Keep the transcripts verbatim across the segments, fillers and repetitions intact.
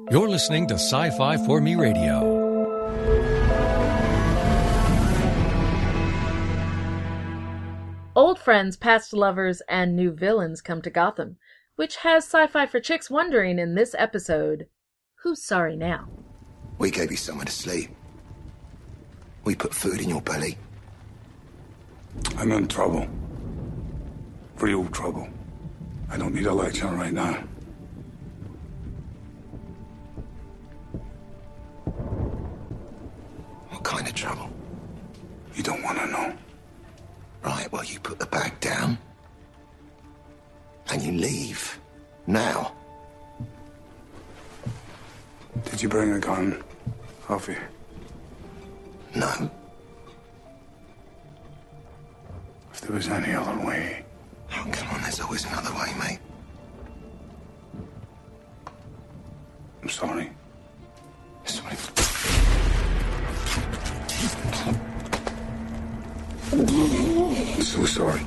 You're listening to Sci-Fi for Me Radio. Old friends, past lovers, and new villains come to Gotham, which has Sci-Fi for Chicks wondering in this episode, who's sorry now? We gave you somewhere to sleep. We put food in your belly. I'm in trouble. Real trouble. I don't need a lecture right now. What kind of trouble? You don't want to know. Right, well, you put the bag down. And you leave. Now. Did you bring a gun, Alfie? No. If there was any other way... Oh, come on, there's always another way, mate. I'm sorry. Sorry. I'm so sorry.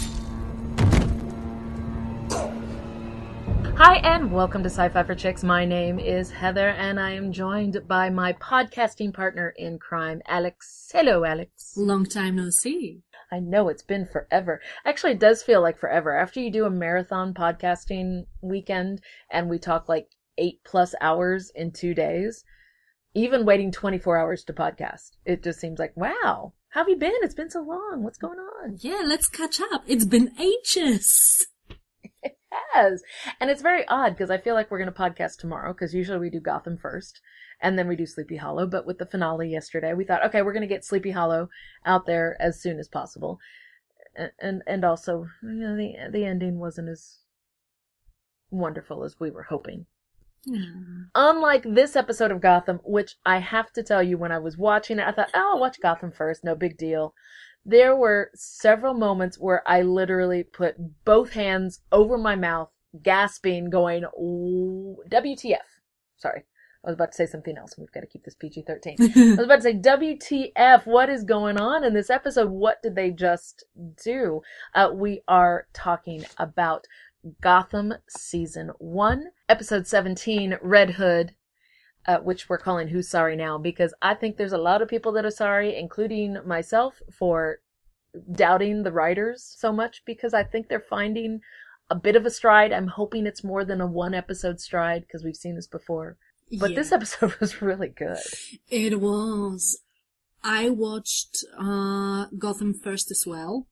Hi, and welcome to Sci-Fi for Chicks. My name is Heather, and I am joined by my podcasting partner in crime, Alex. Hello, Alex. Long time no see. I know, it's been forever. Actually, it does feel like forever. After you do a marathon podcasting weekend, and we talk like eight plus hours in two days, even waiting twenty-four hours to podcast, it just seems like, wow, how have you been? It's been so long. What's going on? Yeah, let's catch up. It's been ages. It has. And it's very odd because I feel like we're going to podcast tomorrow because usually we do Gotham first and then we do Sleepy Hollow. But with the finale yesterday, we thought, okay, we're going to get Sleepy Hollow out there as soon as possible. And and, and also, you know, the, the ending wasn't as wonderful as we were hoping. Mm. Unlike this episode of Gotham, which I have to tell you, when I was watching it, I thought, oh, I'll watch Gotham first, no big deal. There were several moments where I literally put both hands over my mouth, gasping, going, W T F. Sorry, I was about to say something else. We've got to keep this P G thirteen. I was about to say, W T F, what is going on in this episode? What did they just do? Uh, we are talking about Gotham Season one, Episode seventeen, Red Hood, uh, which we're calling Who's Sorry Now, because I think there's a lot of people that are sorry, including myself, for doubting the writers so much, because I think they're finding a bit of a stride. I'm hoping it's more than a one-episode stride, because we've seen this before. But Yeah. this episode was really good. It was. I watched uh, Gotham first as well.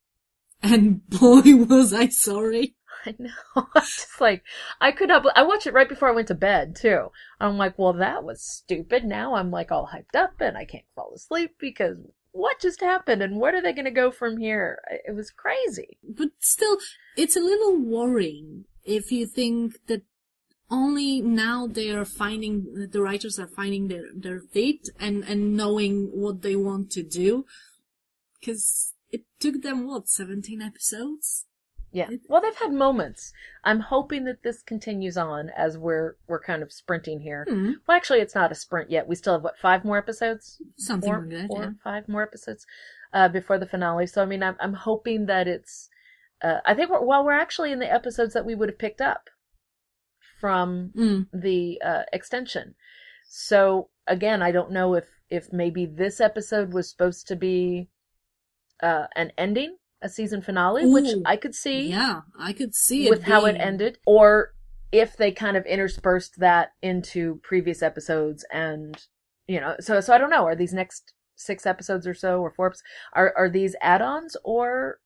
And boy, was I sorry. I know. I'm just like, I could not, I watched it right before I went to bed, too. I'm like, well, that was stupid. Now I'm like all hyped up and I can't fall asleep because what just happened and where are they going to go from here? It was crazy. But still, it's a little worrying if you think that only now they are finding, the writers are finding their, their feet and, and knowing what they want to do. Because it took them, what, seventeen episodes? Yeah. Well, they've had moments. I'm hoping that this continues on as we're we're kind of sprinting here. Hmm. Well, actually, it's not a sprint yet. We still have, what, five more episodes? Something Four, like that, four, yeah. five more episodes uh, before the finale. So, I mean, I'm, I'm hoping that it's... Uh, I think, we're, well, we're actually in the episodes that we would have picked up from Mm. the uh, extension. So, again, I don't know if, if maybe this episode was supposed to be uh, an ending, a season finale, Ooh, which I could see Yeah, I could see it with how it being- ended, or if they kind of interspersed that into previous episodes, and you know, so so I don't know. Are these next six episodes or so, or four episodes, are are these add-ons, or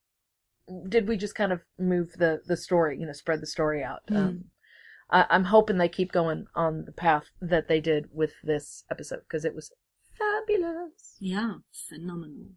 did we just kind of move the the story, you know, spread the story out? Hmm. Um, I, I'm hoping they keep going on the path that they did with this episode because it was fabulous. Yeah, phenomenal.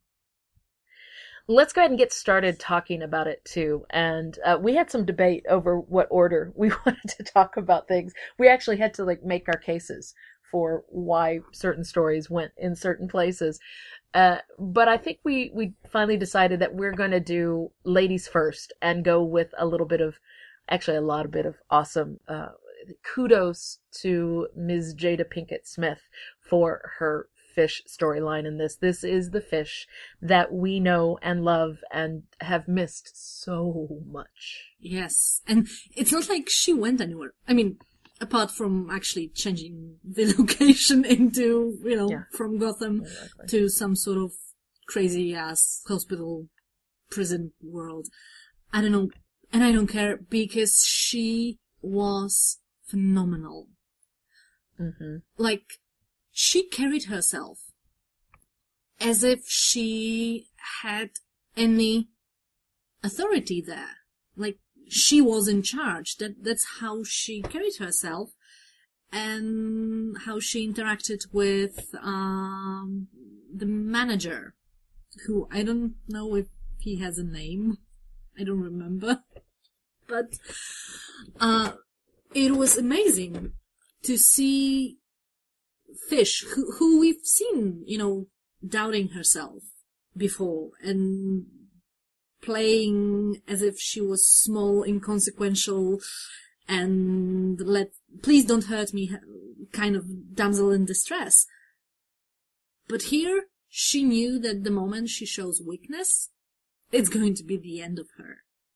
Let's go ahead and get started talking about it too. And uh, we had some debate over what order we wanted to talk about things. We actually had to like make our cases for why certain stories went in certain places. Uh, but I think we, we finally decided that we're going to do ladies first and go with a little bit of, actually a lot of bit of awesome, uh, kudos to Miz Jada Pinkett Smith for her Fish storyline in this. This is the Fish that we know and love and have missed so much. Yes, and it's not like she went anywhere. I mean, apart from actually changing the location into, you know, Yeah. from Gotham Exactly. to some sort of crazy ass hospital prison world. I don't know. And I don't care because she was phenomenal. Mm-hmm. Like, she carried herself as if she had any authority there. Like, she was in charge. That that's how she carried herself, and how she interacted with um the manager, who I don't know if he has a name. I don't remember. But uh it was amazing to see Fish, who, who we've seen, you know, doubting herself before and playing as if she was small, inconsequential, and let, please don't hurt me, kind of damsel in distress. But here, she knew that the moment she shows weakness, it's going to be the end of her.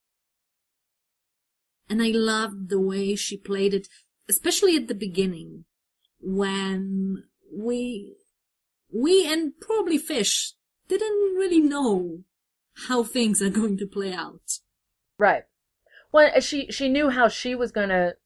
And I loved the way she played it, especially at the beginning, when we, we and probably Fish didn't really know how things are going to play out. Right. Well, she she knew how she was gonna,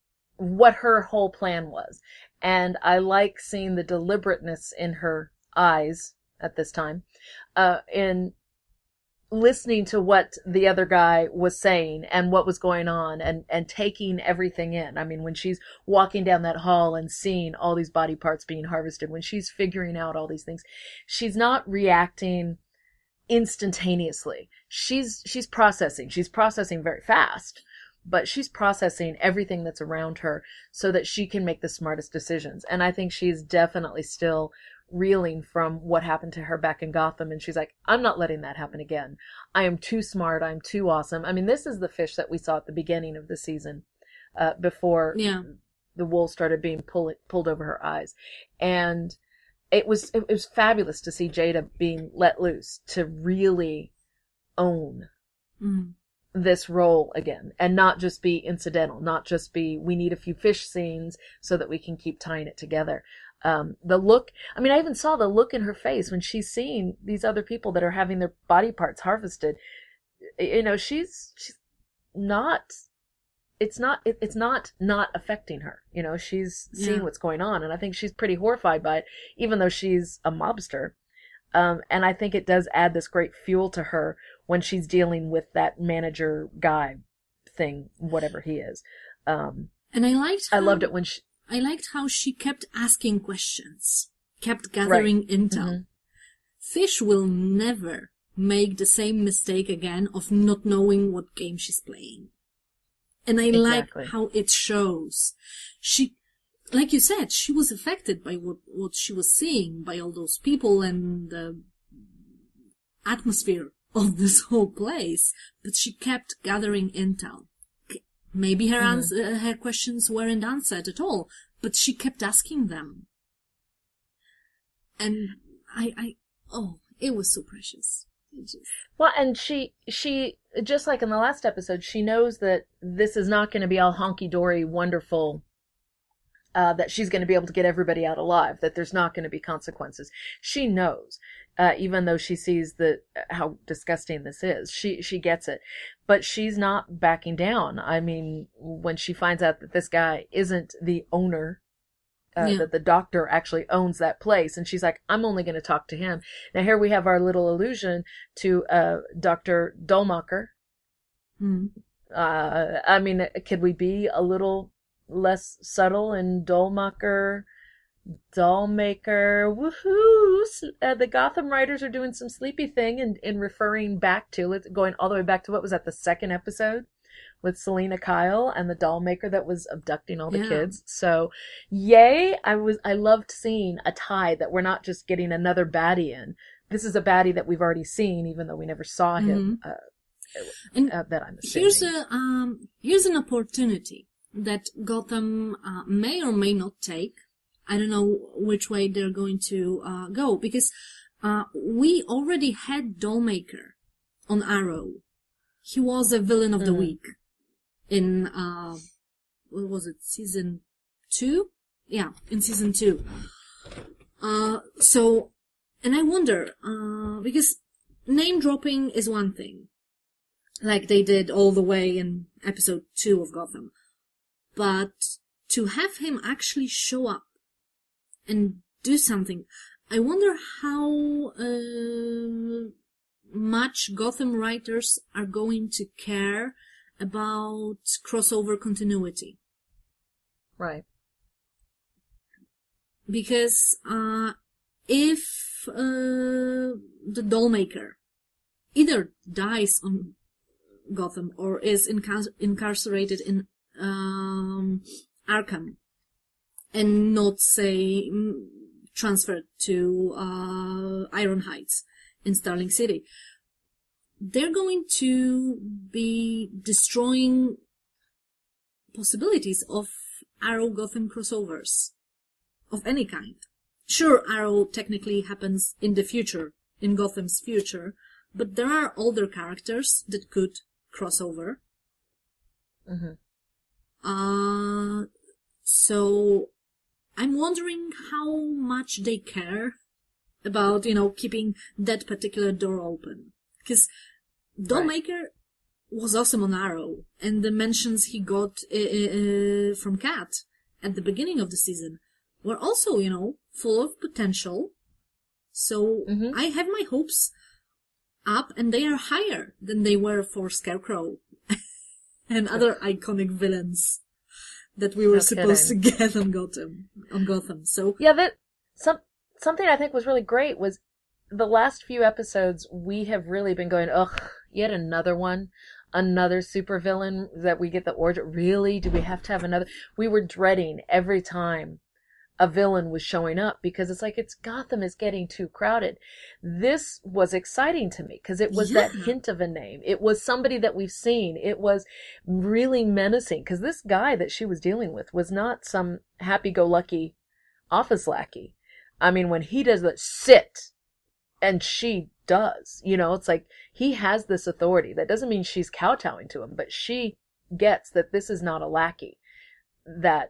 what her whole plan was, and I like seeing the deliberateness in her eyes at this time, uh, in listening to what the other guy was saying and what was going on, and and taking everything in. I mean, when she's walking down that hall and seeing all these body parts being harvested, when she's figuring out all these things, she's not reacting instantaneously. She's she's processing. She's processing very fast, but she's processing everything that's around her so that she can make the smartest decisions. And I think she's definitely still reeling from what happened to her back in Gotham, and she's like, I'm not letting that happen again. I am too smart. I'm too awesome. I mean, this is the Fish that we saw at the beginning of the season, uh, before Yeah. the wool started being pull, pulled over her eyes. And it was it was fabulous to see Jada being let loose to really own Mm. this role again, and not just be incidental, not just be, we need a few fish scenes so that we can keep tying it together. Um, the look, I mean, I even saw the look in her face when she's seeing these other people that are having their body parts harvested. You know, she's, she's not, it's not, it, it's not, not affecting her. You know, she's seeing Yeah. what's going on, and I think she's pretty horrified by it, even though she's a mobster. Um, and I think it does add this great fuel to her when she's dealing with that manager guy thing, whatever he is. Um, And I liked how, I loved it when she, I liked how she kept asking questions, kept gathering intel. Mm-hmm. Fish will never make the same mistake again of not knowing what game she's playing. And I Exactly. like how it shows. She, like you said, she was affected by what, what she was seeing, by all those people and the atmosphere of this whole place, but she kept gathering intel. Maybe her, Mm-hmm. answer, her questions weren't answered at all, but she kept asking them. And I, I, oh, it was so precious. It just, well, and she, she, just like in the last episode, she knows that this is not going to be all honky-dory, wonderful, uh, that she's going to be able to get everybody out alive, that there's not going to be consequences. She knows, uh, even though she sees the, how disgusting this is. She, she gets it. But she's not backing down. I mean, when she finds out that this guy isn't the owner, uh, Yeah. that the doctor actually owns that place, and she's like, I'm only going to talk to him. Now here we have our little allusion to, uh, Doctor Dolmacher. hmm. Uh, I mean, could we be a little less subtle in Dolmacher, Dollmaker, woohoo! Uh, the Gotham writers are doing some sleepy thing in, in referring back to it, going all the way back to what was that, the second episode with Selena Kyle and the Dollmaker that was abducting all the Yeah. kids. So, yay! I was I loved seeing a tie that we're not just getting another baddie in. This is a baddie that we've already seen, even though we never saw him. Uh, And uh, that I'm assuming. here's a um here's an opportunity that Gotham uh, may or may not take. I don't know which way they're going to uh, go, because uh, we already had Dollmaker on Arrow. He was a villain of the Mhm. week in uh what was it, season two? Yeah, in season two. Uh, so, and I wonder, uh, because name dropping is one thing. Like they did all the way in episode two of Gotham. But to have him actually show up and do something, I wonder how uh, much Gotham writers are going to care about crossover continuity. Right. Because uh, if uh, the Dollmaker either dies on Gotham or is incar- incarcerated in um, Arkham and not, say, transferred to uh, Iron Heights in Starling City, they're going to be destroying possibilities of Arrow Gotham crossovers of any kind. Sure, Arrow technically happens in the future, in Gotham's future, but there are older characters that could cross over. Mm-hmm. Uh, so I'm wondering how much they care about, you know, keeping that particular door open. Because Dollmaker right. was awesome on Arrow, and the mentions he got uh, uh, from Cat at the beginning of the season were also, you know, full of potential. So mm-hmm. I have my hopes up, and they are higher than they were for Scarecrow and other iconic villains that we were no supposed kidding. to get on Gotham. On Gotham. So yeah, that some something I think was really great was the last few episodes. We have really been going, ugh, yet another one, another supervillain that we get the origin. Really, do we have to have another? We were dreading every time a villain was showing up because it's like, it's Gotham is getting too crowded. This was exciting to me because it was yeah. that hint of a name. It was somebody that we've seen. It was really menacing because this guy that she was dealing with was not some happy-go-lucky office lackey. I mean, when he does that sit, and she does, you know, it's like he has this authority. That doesn't mean she's kowtowing to him, but she gets that this is not a lackey that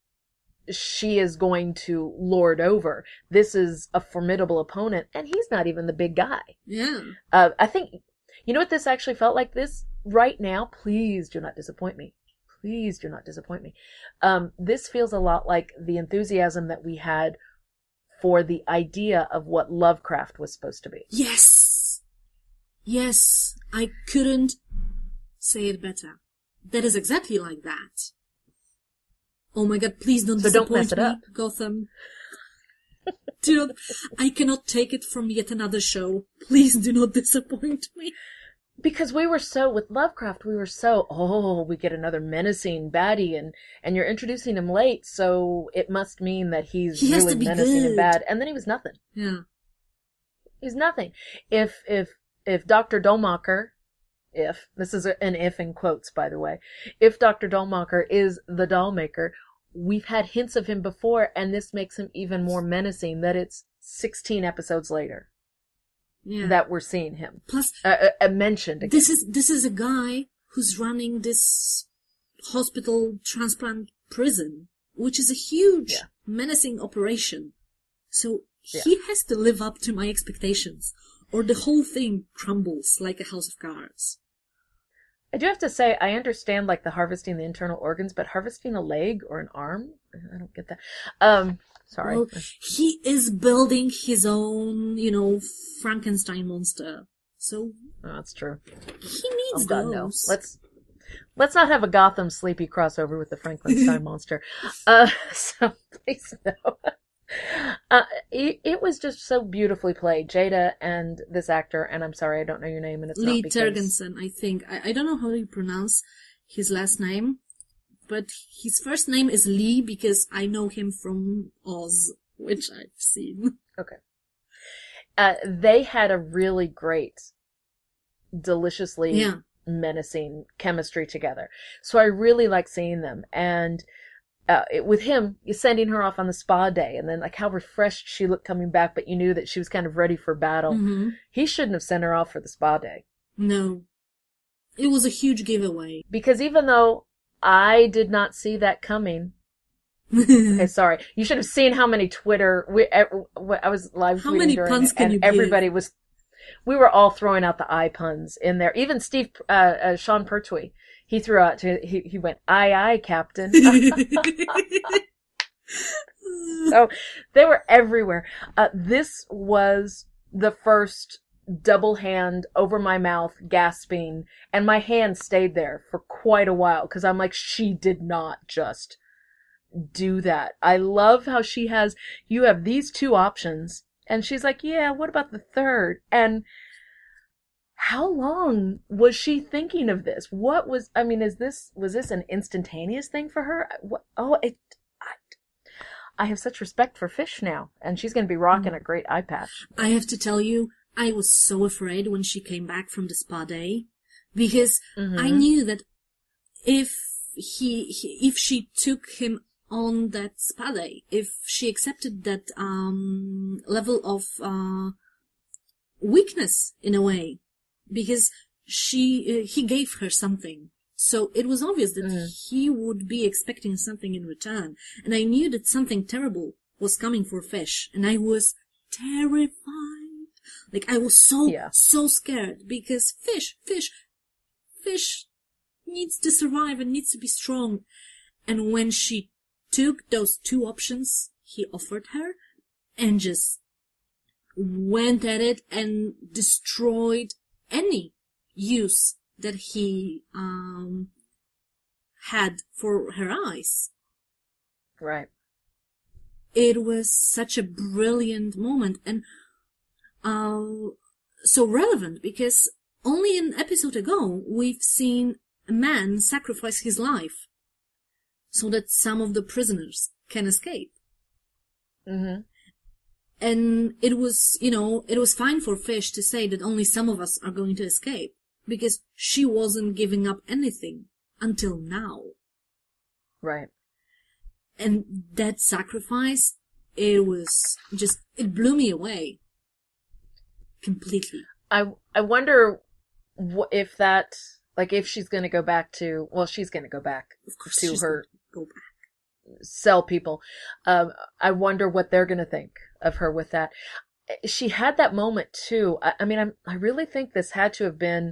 she is going to lord over. This is a formidable opponent, and he's not even the big guy. Yeah. Uh, I think, you know what this actually felt like this right now? Please do not disappoint me. Please do not disappoint me. Um, this feels a lot like the enthusiasm that we had for the idea of what Lovecraft was supposed to be. Yes. Yes. I couldn't say it better. That is exactly like that. Oh my god, please don't so disappoint don't mess it me, up. Gotham. Do not, I cannot take it from yet another show. Please do not disappoint me. Because we were so, with Lovecraft, we were so, oh, we get another menacing baddie, and, and you're introducing him late, so it must mean that he's he really menacing good. and bad. And then he was nothing. Yeah. He's nothing. If, if, if Doctor Dollmaker, if, this is an if in quotes, by the way, if Doctor Dollmaker is the Dollmaker, we've had hints of him before, and this makes him even more menacing that it's sixteen episodes later. Yeah. That we're seeing him. Plus, uh, uh, mentioned again. This is this is a guy who's running this hospital transplant prison, which is a huge, yeah. menacing operation. So he yeah. has to live up to my expectations, or the whole thing crumbles like a house of cards. I do have to say, I understand like the harvesting the internal organs, but harvesting a leg or an arm, I don't get that. Um. Sorry. Well, he is building his own, you know, Frankenstein monster. So oh, that's true. He needs oh, God, those. No. Let's let's not have a Gotham Sleepy crossover with the Frankenstein monster. Uh, so please no. Uh, it, it was just so beautifully played, Jada and this actor, and I'm sorry I don't know your name, and it's Lee not because... Tergensen, I think. I, I don't know how you pronounce his last name. But his first name is Lee because I know him from Oz, which I've seen. Okay. Uh, they had a really great, deliciously yeah. menacing chemistry together. So I really like seeing them. And uh, it, with him, you're sending her off on the spa day, and then like how refreshed she looked coming back, but you knew that she was kind of ready for battle. Mm-hmm. He shouldn't have sent her off for the spa day. No. It was a huge giveaway. Because even though I did not see that coming, Okay, sorry. You should have seen how many Twitter. We, I was live tweeting How many during puns it, can and you give? everybody was. We were all throwing out the I puns in there. Even Steve, uh, uh, Sean Pertwee, he threw out. He he went, "Aye, aye, Captain." So they were everywhere. Uh, this was the first double hand over my mouth, gasping, and my hand stayed there for quite a while because I'm like, she did not just do that. I love how she has, you have these two options, and she's like, yeah, what about the third? And how long was she thinking of this? What was, I mean, is this, was this an instantaneous thing for her? What, oh, it, I, I have such respect for Fish now, and she's going to be rocking a great eye patch. I have to tell you, I was so afraid when she came back from the spa day, because Mm-hmm. I knew that if he, he, if she took him on that spa day, if she accepted that, um, level of, uh, weakness in a way, because she, uh, he gave her something. So it was obvious that Mm. he would be expecting something in return. And I knew that something terrible was coming for Fish. And I was terrified. Like, I was so, Yeah. so scared because Fish, Fish, Fish needs to survive and needs to be strong. And when she took those two options he offered her and just went at it and destroyed any use that he um had for her eyes. Right. It was such a brilliant moment and uh so relevant because only an episode ago we've seen a man sacrifice his life so that some of the prisoners can escape. Mm-hmm. And it was, you know, it was fine for Fish to say that only some of us are going to escape because she wasn't giving up anything until now. Right. And that sacrifice, it was just, it blew me away. Completely. I, I wonder wh- if that, like, if she's going to go back to, well, she's going to go back Of course, to she's her gonna go back. cell people. Um, I wonder what they're going to think of her with that. She had that moment too. I, I mean, I'm, I really think this had to have been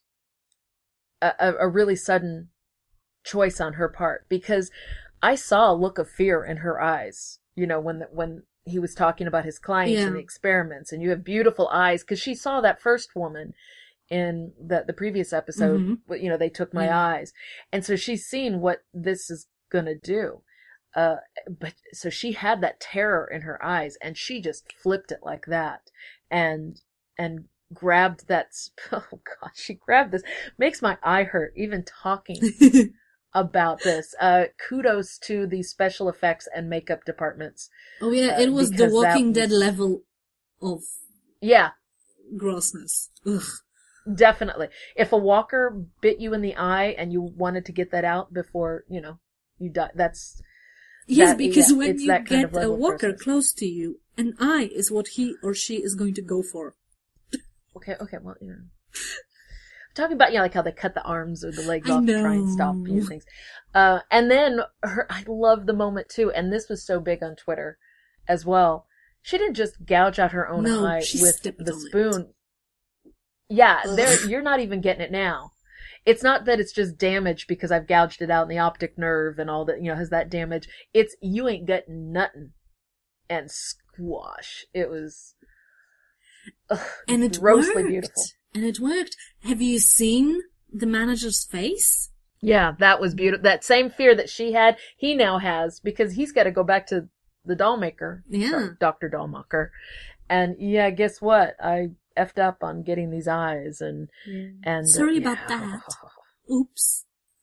a, a, a really sudden choice on her part because I saw a look of fear in her eyes, you know, when, the, when he was talking about his clients Yeah. and the experiments, and you have beautiful eyes because she saw that first woman in the, the previous episode, Mhm. you know, they took my Yeah. eyes. And so she's seen what this is going to do. Uh, but so she had that terror in her eyes and she just flipped it like that and, and grabbed that, sp- oh God, she grabbed this, makes my eye hurt even talking about this. Uh, kudos to the special effects and makeup departments. Oh yeah, Uh, it was the because that Walking Dead was- level of Yeah, grossness. Ugh. definitely. If a walker bit you in the eye and you wanted to get that out before, you know, you die, that's, Yes, That- because yeah, when it's you that kind get of a level of walker grossness. close to you, an eye is what he or she is going to go for. okay, okay, well, you know. I'm talking about, you know, like how they cut the arms or the legs I off to try and stop know. you things. Uh, and then her, I love the moment too, and this was so big on Twitter as well. She didn't just gouge out her own No, eye she with stepped the on it. spoon. Yeah, Ugh. there, you're not even getting it now. It's not that it's just damage because I've gouged it out in the optic nerve and all that, you know, has that damage. It's you ain't getting nothing. And squash. It was ugh, And it grossly worked. beautiful. And it worked. Have you seen the manager's face? Yeah, that was beautiful. That same fear that she had, he now has because he's got to go back to the doll maker. Yeah. Sorry, Doctor Dollmaker. And yeah, guess what? I effed up on getting these eyes and, and. Sorry uh, about yeah. that. Oops.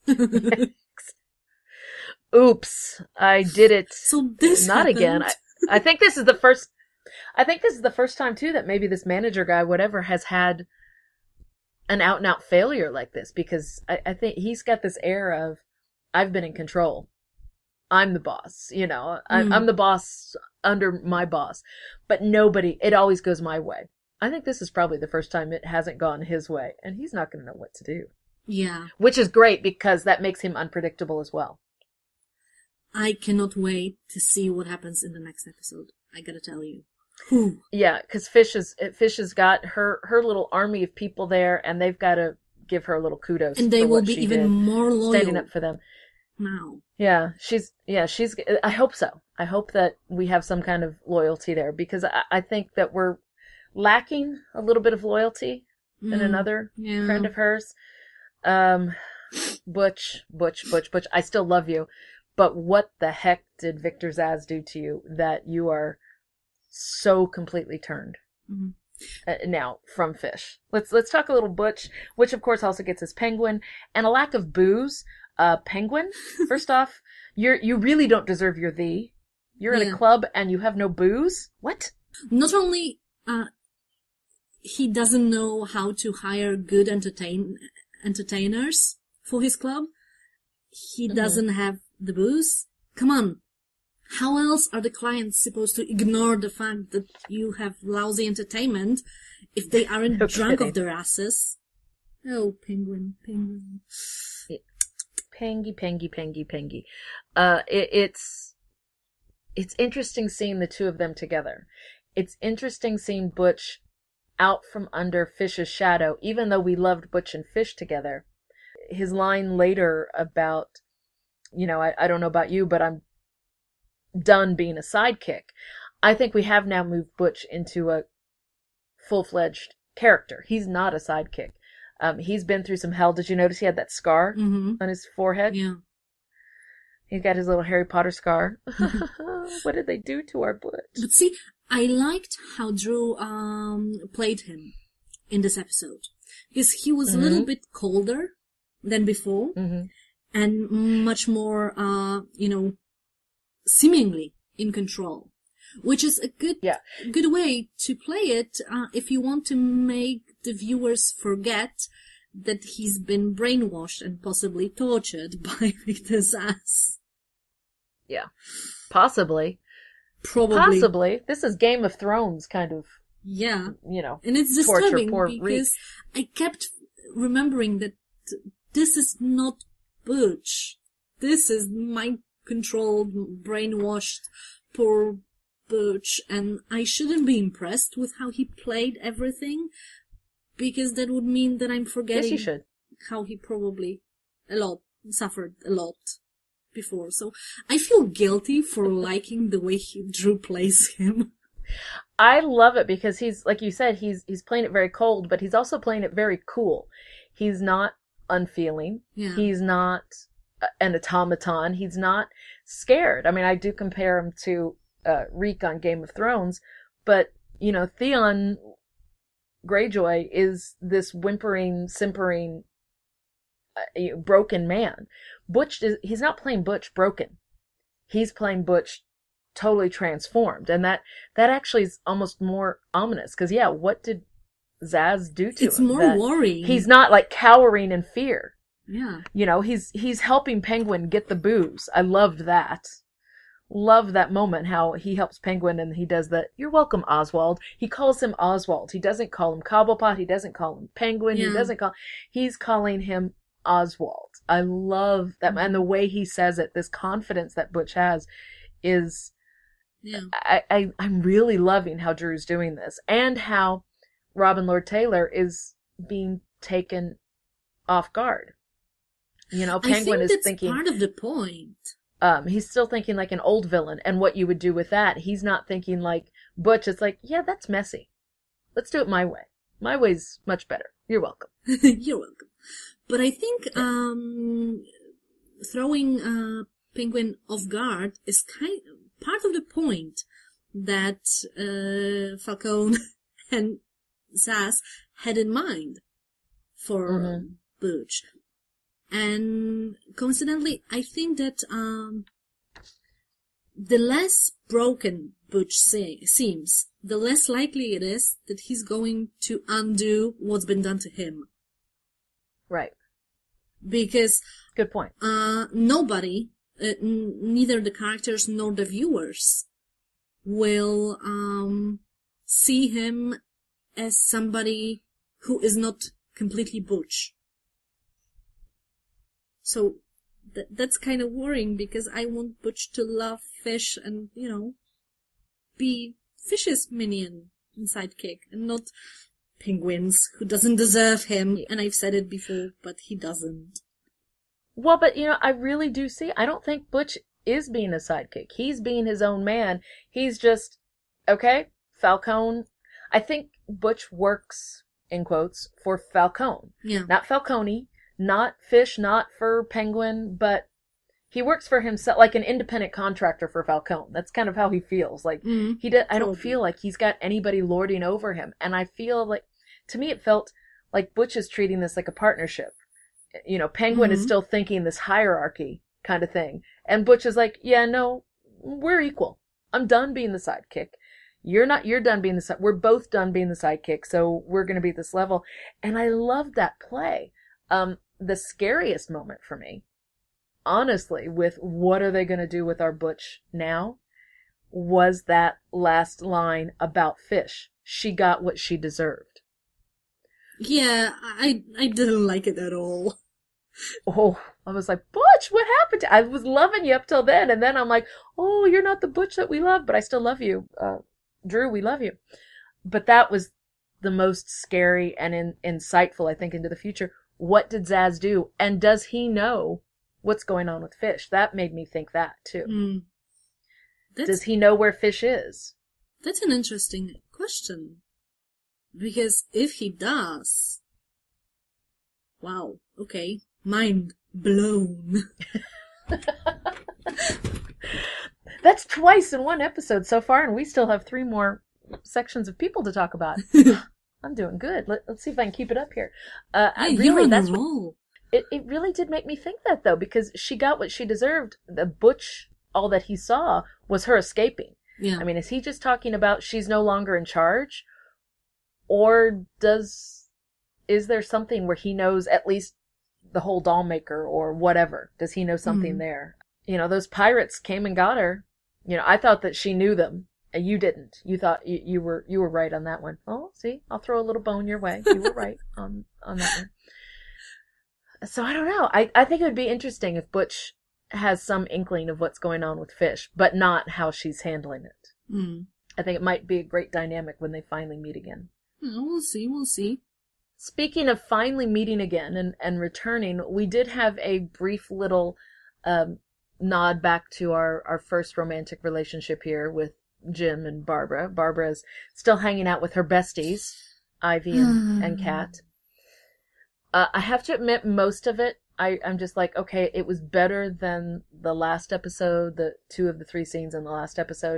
Oops. I did it. So this Not again. I, happened. I think this is the first, I think this is the first time too that maybe this manager guy, whatever, has had an out and out failure like this because I, I think he's got this air of, I've been in control. I'm the boss, you know, I'm, Mm. I'm the boss under my boss, but nobody, it always goes my way. I think this is probably the first time it hasn't gone his way and he's not going to know what to do, Yeah. which is great because that makes him unpredictable as well. I cannot wait to see what happens in the next episode. I gotta tell you. Whew. Yeah, because Fish is Fish has got her her little army of people there, and they've got to give her a little kudos. And they for will what be she even did, more loyal. standing up for them. Now. Yeah, she's yeah she's. I hope so. I hope that we have some kind of loyalty there, because I, I think that we're lacking a little bit of loyalty in Mm, another yeah. friend of hers. Um, Butch, Butch, Butch, Butch. I still love you, but what the heck did Victor Zsasz do to you that you are so completely turned Mhm. uh, now from Fish? Let's let's talk a little Butch, which of course also gets his Penguin and a lack of booze. Uh, Penguin, first off, you're you really don't deserve your thee. You're in Yeah. a club and you have no booze. What? Not only uh, he doesn't know how to hire good entertain entertainers for his club, he Mhm. doesn't have the booze. Come on. How else are the clients supposed to ignore the fact that you have lousy entertainment if they aren't No drunk kidding. off their asses? Oh, penguin, penguin. Pangy, pangy, pangy, pangy. Uh, it, it's, it's interesting seeing the two of them together. It's interesting seeing Butch out from under Fish's shadow, even though we loved Butch and Fish together. His line later about, you know, I, I don't know about you, but I'm done being a sidekick. I think we have now moved Butch into a full-fledged character. He's not a sidekick. Um, he's been through some hell. Did you notice he had that scar Mm-hmm. on his forehead? Yeah. He's got his little Harry Potter scar. What did they do to our Butch? But see, I liked how Drew um played him in this episode. Because he was a little Mhm. bit colder than before. Mm-hmm. And much more, uh, you know, seemingly in control, which is a good, Yeah. good way to play it uh, if you want to make the viewers forget that he's been brainwashed and possibly tortured by Victor Zsasz. Yeah. Possibly. Probably, Possibly. This is Game of Thrones kind of, yeah. you know. And it's Torture disturbing poor because I kept remembering that this is not Butch. This is mind-controlled, brainwashed, poor Butch, and I shouldn't be impressed with how he played everything, because that would mean that I'm Yes, forgetting you should. how he probably a lot suffered a lot before. So I feel guilty for liking the way he, Drew plays him. I love it because he's, like you said, he's he's playing it very cold, but he's also playing it very cool. He's not unfeeling. Yeah. He's not an automaton. He's not scared. I mean, I do compare him to uh, Reek on Game of Thrones, but, you know, Theon Greyjoy is this whimpering, simpering, uh, broken man. Butch, is, he's not playing Butch broken. He's playing Butch totally transformed. And that, that actually is almost more ominous. Because, yeah, what did Zsasz do to It's him? more That worrying. He's not, like, cowering in fear. Yeah. You know, he's he's helping Penguin get the booze. I loved that. Love that moment, how he helps Penguin and he does the, "You're welcome, Oswald." He calls him Oswald. He doesn't call him Cobblepot. He doesn't call him Penguin. Yeah. He doesn't call, he's calling him Oswald. I love that. Mm-hmm. And the way he says it, this confidence that Butch has is, Yeah. I, I, I'm really loving how Drew's doing this and how Robin Lord Taylor is being taken off guard. You know, Penguin I think is that's thinking, part of the point. um, he's still thinking like an old villain and what you would do with that. He's not thinking like Butch. It's like, yeah, that's messy. Let's do it my way. My way's much better. You're welcome. You're welcome. But I think um, throwing uh, Penguin off guard is kind of part of the point that uh, Falcone and Zsasz had in mind for Mhm. Butch. And coincidentally, I think that um, the less broken Butch se- seems, the less likely it is that he's going to undo what's been done to him. Right. Because Good point. uh, nobody, uh, n- neither the characters nor the viewers, will um, see him as somebody who is not completely Butch. So th- that's kind of worrying because I want Butch to love Fish and, you know, be Fish's minion and sidekick and not Penguin's, who doesn't deserve him. And I've said it before, but he doesn't. Well, but, you know, I really do see, I don't think Butch is being a sidekick. He's being his own man. He's just, okay, Falcone. I think Butch works, in quotes, for Falcone. Yeah. Not Falcone, not Fish, not for Penguin, but he works for himself, like an independent contractor for Falcone. That's kind of how he feels. Like, Mm-hmm. he did, I don't feel like he's got anybody lording over him. And I feel like, to me, it felt like Butch is treating this like a partnership. You know, Penguin Mm-hmm. is still thinking this hierarchy kind of thing. And Butch is like, yeah, no, we're equal. I'm done being the sidekick. You're not, you're done being the side, we're both done being the sidekick, so we're going to be at this level. And I love that play. Um, the scariest moment for me, honestly, with what are they going to do with our Butch now, was that last line about Fish. She got what she deserved. Yeah, I I didn't like it at all. Oh, I was like, Butch, what happened to, I was loving you up till then, and then I'm like, oh, you're not the Butch that we love, but I still love you. Uh, Drew, we love you. But that was the most scary and in, insightful, I think, into the future. What did Zaz do? And does he know what's going on with Fish? That made me think that, too. Mm. That's, Does he know where Fish is? That's an interesting question. Because if he does, wow, okay, mind blown. That's twice in one episode so far, and we still have three more sections of people to talk about. I'm doing good. Let, let's see if I can keep it up here. Uh, I Hey, really, you're on that's a what, roll. it, it really did make me think that, though, because she got what she deserved. The Butch, all that he saw was her escaping. Yeah. I mean, is he just talking about she's no longer in charge? Or does, is there something where he knows at least the whole doll maker or whatever? Does he know something Mhm. there? You know, those pirates came and got her. You know, I thought that she knew them. And you didn't. You thought you, you were you were right on that one. Oh, see, I'll throw a little bone your way. You were right on on that one. So I don't know. I, I think it would be interesting if Butch has some inkling of what's going on with Fish, but not how she's handling it. Mm. I think it might be a great dynamic when they finally meet again. Oh, we'll see, we'll see. Speaking of finally meeting again and, and returning, we did have a brief little um, nod back to our, our first romantic relationship here with Jim and Barbara. Barbara's still hanging out with her besties, Ivy and, and Kat. Uh, I have to admit, most of it, I, I'm just like, okay, it was better than the last episode, the two of the three scenes in the last episode.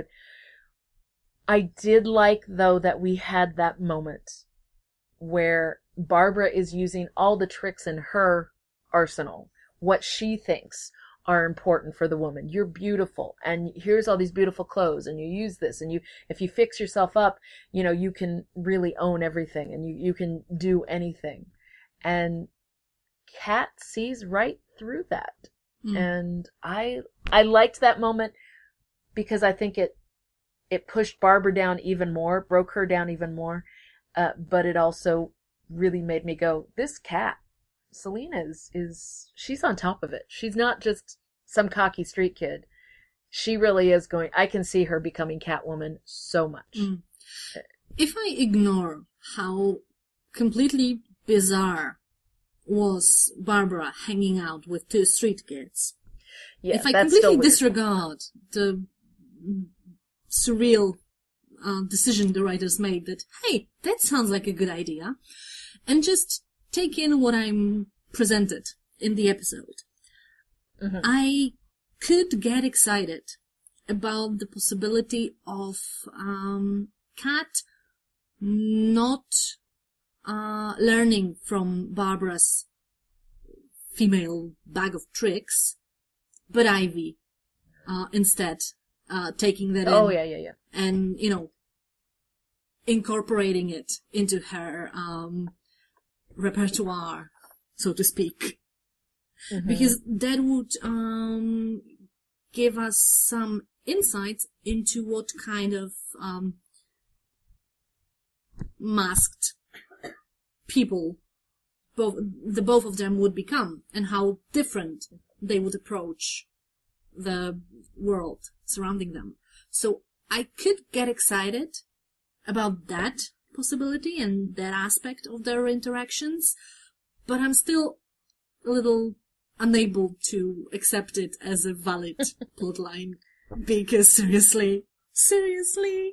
I did like, though, that we had that moment where Barbara is using all the tricks in her arsenal, what she thinks are important for the woman. You're beautiful, and here's all these beautiful clothes, and you use this, and you, if you fix yourself up, you know, you can really own everything, and you, you can do anything. And Kat sees right through that. Mm. And I, I liked that moment because I think it, it pushed Barbara down even more, broke her down even more. Uh, but it also really made me go, this Kat, Selena is, is, she's on top of it. She's not just some cocky street kid. She really is going, I can see her becoming Catwoman so much. Mm. If I ignore how completely bizarre was Barbara hanging out with two street kids, yeah, if I that's completely disregard the surreal uh, decision the writers made that, hey, that sounds like a good idea, and just take in what I'm presented in the episode, mm-hmm. I could get excited about the possibility of um, Kat not uh, learning from Barbara's female bag of tricks, but Ivy uh, instead uh, taking that oh, in. yeah, yeah, yeah. And, you know, incorporating it into her um, repertoire, so to speak. Mm-hmm. Because that would um, give us some insights into what kind of um, masked people both the both of them would become, and how different they would approach the world surrounding them. So I could get excited about that possibility and that aspect of their interactions, but I'm still a little unable to accept it as a valid plotline. Because seriously, seriously.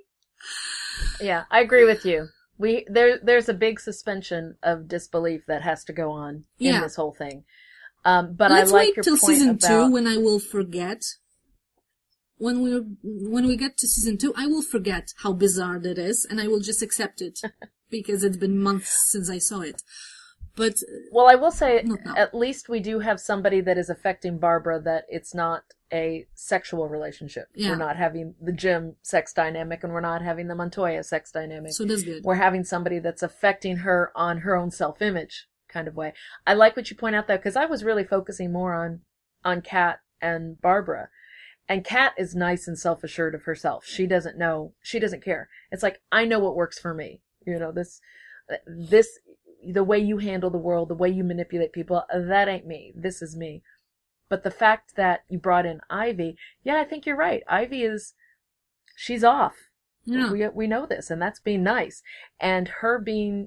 Yeah, I agree with you. We there there's a big suspension of disbelief that has to go on in Yeah. this whole thing. Um, but Let's I like wait your till point season about, two when I will forget. When we when we get to season two, I will forget how bizarre that is, and I will just accept it because it's been months since I saw it. But Well, I will say, Not now. at least we do have somebody that is affecting Barbara that it's not a sexual relationship. Yeah. We're not having the Jim sex dynamic, and we're not having the Montoya sex dynamic. so that's good. We're having somebody that's affecting her on her own self-image kind of way. I like what you point out, though, because I was really focusing more on, on Kat and Barbara. And Kat is nice and self-assured of herself. She doesn't know, she doesn't care. It's like, I know what works for me. You know, this, this, the way you handle the world, the way you manipulate people, that ain't me. This is me. But the fact that you brought in Ivy, yeah, I think you're right. Ivy is, she's off. Yeah. We, we know this, and that's being nice. And her being,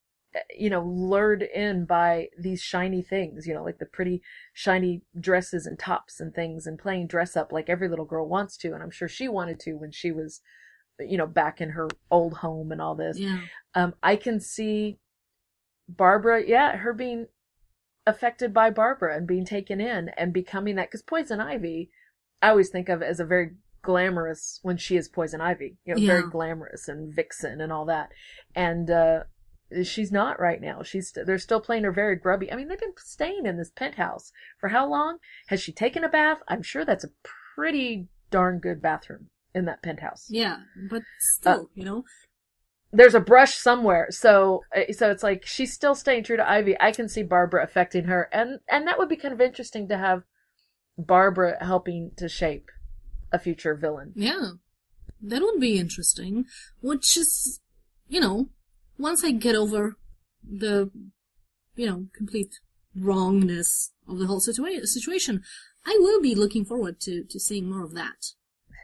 you know, lured in by these shiny things, you know, like the pretty shiny dresses and tops and things, and playing dress up like every little girl wants to. And I'm sure she wanted to when she was, you know, back in her old home and all this. Yeah. Um, I can see Barbara, yeah, her being affected by Barbara and being taken in and becoming that, because Poison Ivy, I always think of as a very glamorous, when she is Poison Ivy, you know, Yeah. very glamorous and vixen and all that. And, uh, she's not right now. She's, they're still playing her very grubby. I mean, they've been staying in this penthouse for how long? Has she taken a bath? I'm sure that's a pretty darn good bathroom in that penthouse. Yeah, but still, you know. There's a brush somewhere. So, uh, so it's like she's still staying true to Ivy. I can see Barbara affecting her. And, and that would be kind of interesting to have Barbara helping to shape a future villain. Yeah, that would be interesting. Which is, you know, once I get over the, you know, complete wrongness of the whole situa- situation, I will be looking forward to, to seeing more of that.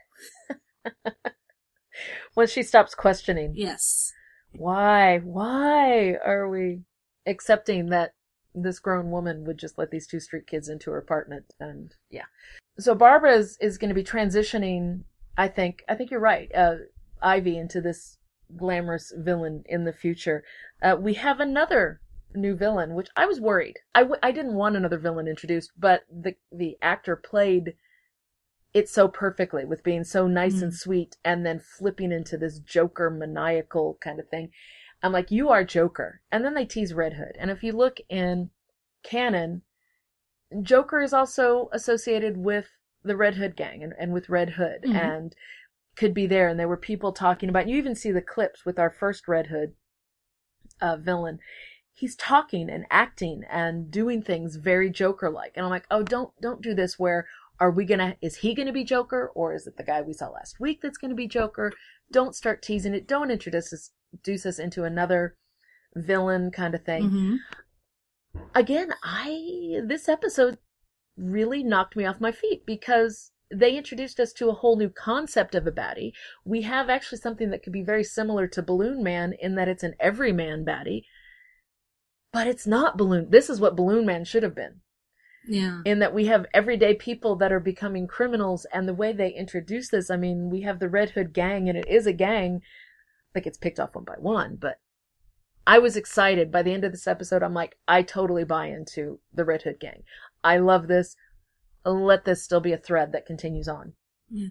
When she stops questioning. Yes. Why? Why are we accepting that this grown woman would just let these two street kids into her apartment? And yeah. So Barbara is, is going to be transitioning, I think, I think you're right, uh, Ivy into this glamorous villain in the future. Uh, we have another new villain, which I was worried. I, w- I didn't want another villain introduced, but the, the actor played it so perfectly with being so nice Mm. and sweet and then flipping into this Joker maniacal kind of thing. I'm like, you are Joker. And then they tease Red Hood. And if you look in canon, Joker is also associated with the Red Hood gang and, and with Red Hood Mhm. and could be there. And there were people talking about, you even see the clips with our first Red Hood uh, villain. He's talking and acting and doing things very Joker-like. And I'm like, oh, don't, don't do this where are we gonna, is he gonna be Joker or is it the guy we saw last week that's gonna be Joker? Don't start teasing it. Don't introduce us, introduce us into another villain kind of thing. Mm-hmm. Again, I, this episode really knocked me off my feet because they introduced us to a whole new concept of a baddie. We have actually something that could be very similar to Balloon Man in that it's an everyman baddie, but it's not Balloon. This is what Balloon Man should have been. Yeah. In that we have everyday people that are becoming criminals, and the way they introduce this, I mean, we have the Red Hood gang, and it is a gang that gets picked off one by one, but I was excited. By the end of this episode, I'm like, I totally buy into the Red Hood gang. I love this. Let this still be a thread that continues on. Yeah.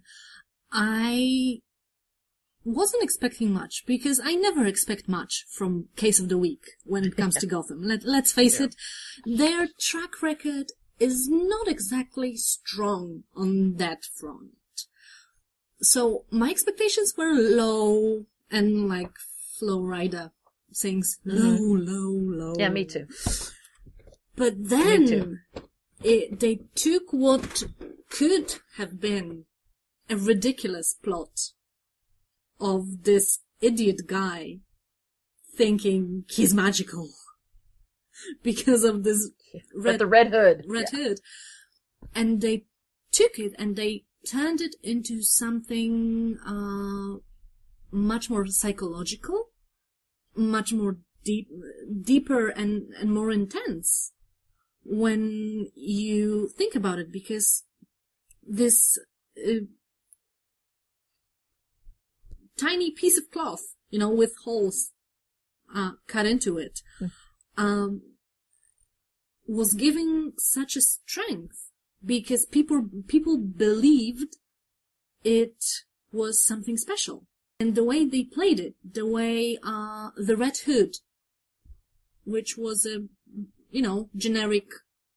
I wasn't expecting much because I never expect much from Case of the Week when it comes to Gotham. Let, let's face Yeah. it, their track record is not exactly strong on that front. So my expectations were low and like Flo Rida sings low, Mhm. low, low. Yeah, me too. But Me then too. it, they took what could have been a ridiculous plot of this idiot guy thinking he's magical because of this But red, the Red Hood. red Yeah. hood. and they took it and they turned it into something uh, much more psychological, much more deep, deeper and, and more intense when you think about it, because this uh, tiny piece of cloth, you know, with holes uh, cut into it, mm. um, was giving such a strength because people people believed it was something special. And the way they played it, the way uh, the Red Hood, which was a, you know, generic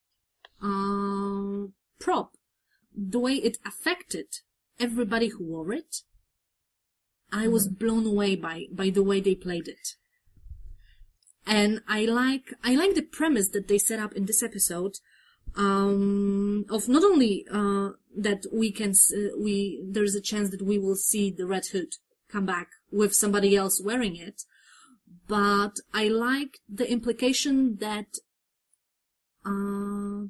uh, prop, the way it affected everybody who wore it, I was blown away by, by the way they played it. And I like, I like the premise that they set up in this episode, um, of not only, uh, that we can, uh, we, there's a chance that we will see the Red Hood come back with somebody else wearing it, but I like the implication that, uh,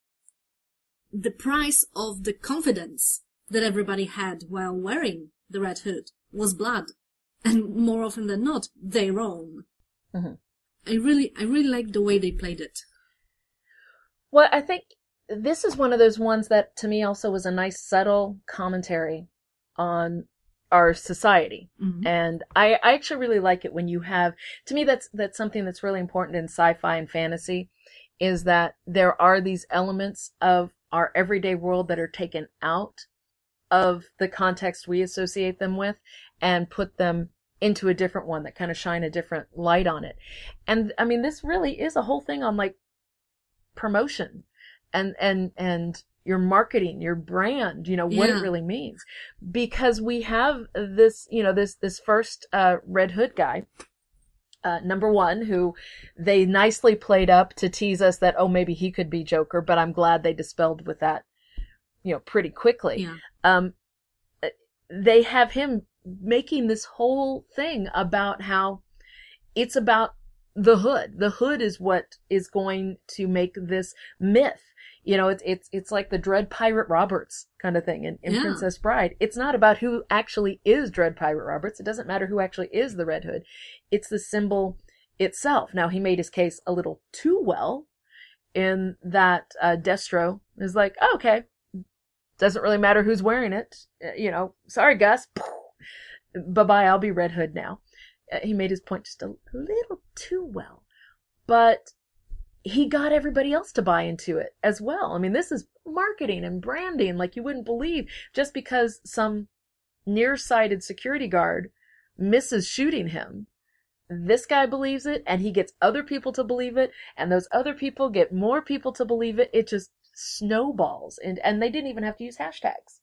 the price of the confidence that everybody had while wearing the Red Hood was blood, and more often than not, their own. Mm-hmm. I really, I really like the way they played it. Well, I think this is one of those ones that, to me, also was a nice, subtle commentary on our society. Mm-hmm. And I, I actually really like it when you have, to me, that's, that's something that's really important in sci-fi and fantasy, is that there are these elements of our everyday world that are taken out of the context we associate them with and put them into a different one that kind of shine a different light on it. And I mean, this really is a whole thing on like promotion and, and, and your marketing, your brand, you know, what yeah. it really means. Because we have this, you know, this, this first, uh, Red Hood guy, uh, number one, who they nicely played up to tease us that, oh, maybe he could be Joker, but I'm glad they dispelled with that, you know, pretty quickly. Yeah. Um, they have him making this whole thing about how it's about the hood. The hood is what is going to make this myth. You know, it's it's it's like the Dread Pirate Roberts kind of thing in, in yeah. Princess Bride. It's not about who actually is Dread Pirate Roberts. It doesn't matter who actually is the Red Hood. It's the symbol itself. Now, he made his case a little too well in that uh, Destro is like, oh, okay, doesn't really matter who's wearing it. You know, sorry, Gus. Bye-bye, I'll be Red Hood now. Uh, he made his point just a little too well. But he got everybody else to buy into it as well. I mean, this is marketing and branding like you wouldn't believe. Just because some nearsighted security guard misses shooting him, this guy believes it, and he gets other people to believe it, and those other people get more people to believe it. It just snowballs. And, and they didn't even have to use hashtags.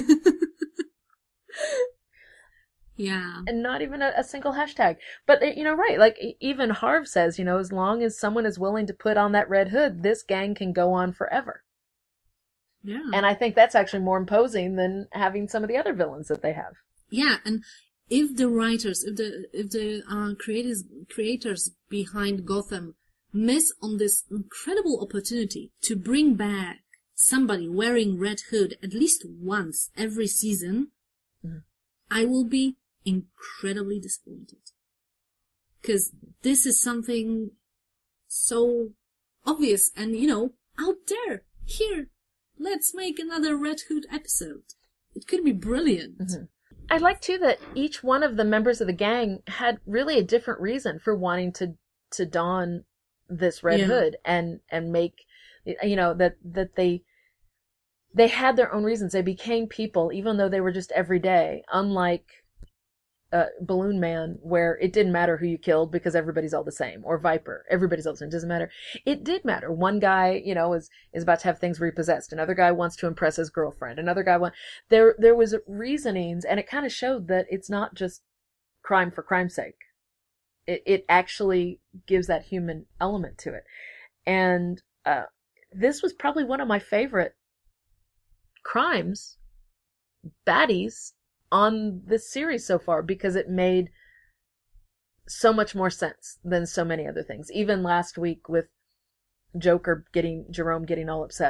Yeah. And not even a, a single hashtag. But, you know, right, like even Harv says, you know, as long as someone is willing to put on that red hood, this gang can go on forever. Yeah. And I think that's actually more imposing than having some of the other villains that they have. Yeah, and if the writers, if the if the uh, creators creators behind Gotham miss on this incredible opportunity to bring back somebody wearing Red Hood at least once every season, mm-hmm. I will be incredibly disappointed. Because this is something so obvious and, you know, out there. Here, let's make another Red Hood episode. It could be brilliant. Mm-hmm. I like, too, that each one of the members of the gang had really a different reason for wanting to, to don this Red yeah. Hood and, and make, you know, that, that they, they had their own reasons. They became people, even though they were just everyday, unlike uh, Balloon Man, where it didn't matter who you killed because everybody's all the same, or Viper, everybody's all the same. It doesn't matter. It did matter. One guy, you know, is, is about to have things repossessed. Another guy wants to impress his girlfriend. Another guy wants, there, there was reasonings, and it kind of showed that it's not just crime for crime's sake. It, it actually gives that human element to it. And, uh, this was probably one of my favorite crimes, baddies, on this series so far, because it made so much more sense than so many other things. Even last week with Joker getting, Jerome getting all upset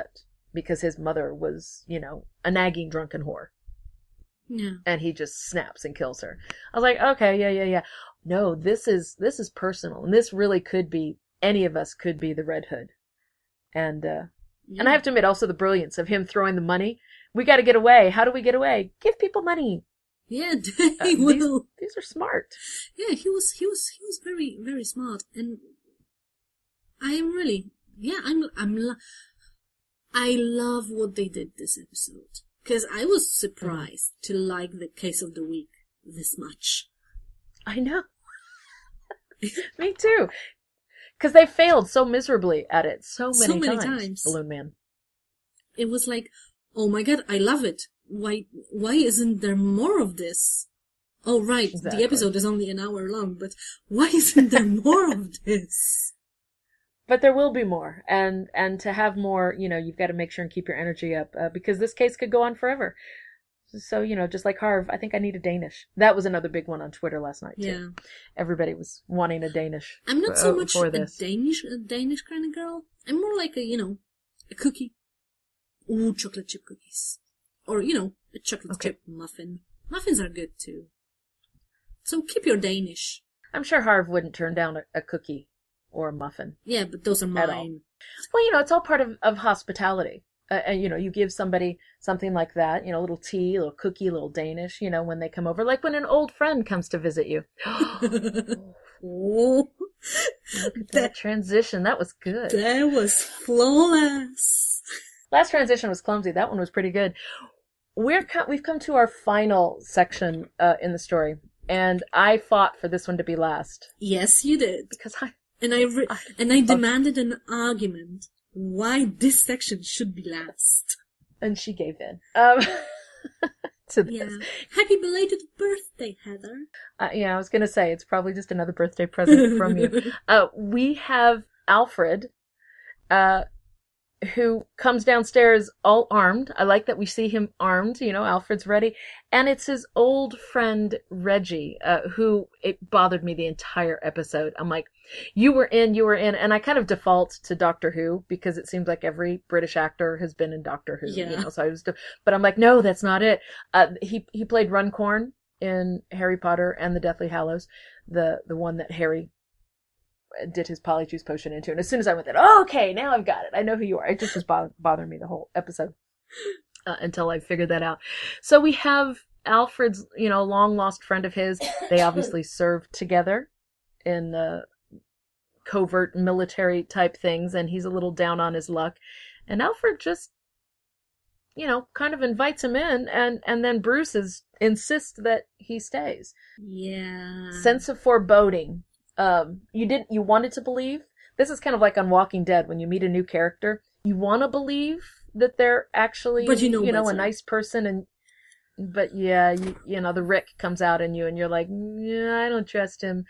because his mother was, you know, a nagging drunken whore. Yeah. And he just snaps and kills her. I was like, okay, yeah, yeah, yeah. No, this is, this is personal. And this really could be, any of us could be the Red Hood. And, uh, yeah. and I have to admit also the brilliance of him throwing the money. We got to get away. How do we get away? Give people money. Yeah, they Uh, these, will. these are smart. Yeah, he was, he was, he was very, very smart. And I am really, yeah, I'm, I'm, lo- I love what they did this episode. Because I was surprised mm. to like the case of the week this much. I know. Me too. Because they failed so miserably at it so many, so many times, times. Balloon Man. It was like, oh my god, I love it. Why, why isn't there more of this? Oh, right, Exactly. the episode is only an hour long, but why isn't there more of this? But there will be more. And, and to have more, you know, you've got to make sure and keep your energy up, uh, because this case could go on forever. So, you know, just like Harv, I think I need a Danish. That was another big one on Twitter last night, too. Yeah. Everybody was wanting a Danish. I'm not for, so uh, much for a this. Danish, a Danish kind of girl. I'm more like a, you know, a cookie. Ooh, chocolate chip cookies. Or, you know, a chocolate Okay. chip muffin. Muffins are good, too. So keep your Danish. I'm sure Harv wouldn't turn down a, a cookie or a muffin. Yeah, but those are At all. mine. Well, you know, it's all part of, of hospitality. Uh, and, you know, you give somebody something like that, you know, a little tea, a little cookie, a little Danish, you know, when they come over. Like when an old friend comes to visit you. Oh, Look at that transition. That was good. that was flawless. Last transition was clumsy. That one was pretty good. We're co- we've come to our final section uh, in the story. And I fought for this one to be last. Yes, you did. Because I... And I re- I- and I demanded an argument why this section should be last. And she gave in. Um, to this. Yeah. Happy belated birthday, Heather. Uh, yeah, I was going to say, it's probably just another birthday present from you. Uh, we have Alfred, uh, who comes downstairs all armed. I like that we see him armed, you know, Alfred's ready. And it's his old friend, Reggie, uh, who, it bothered me the entire episode. I'm like, you were in, you were in. And I kind of default to Doctor Who because it seems like every British actor has been in Doctor Who. Yeah. You know, so I was, but I'm like, no, that's not it. Uh, he, he played Runcorn in Harry Potter and the Deathly Hallows, the, the one that Harry did his polyjuice potion into. And as soon as I went that, oh, okay, now I've got it. I know who you are. It just was bo- bothering me the whole episode uh, until I figured that out. So we have Alfred's, you know, long lost friend of his. They obviously served together in uh, covert military type things, and he's a little down on his luck. And Alfred just, you know, kind of invites him in, and, and then Bruce is, insists that he stays. Yeah. Sense of foreboding. Um, you did, you wanted to believe. This is kind of like on Walking Dead when you meet a new character. You want to believe that they're actually, But you know you know, a better. nice person, and but yeah, you, you know, the Rick comes out in you, and you're like, yeah, I don't trust him.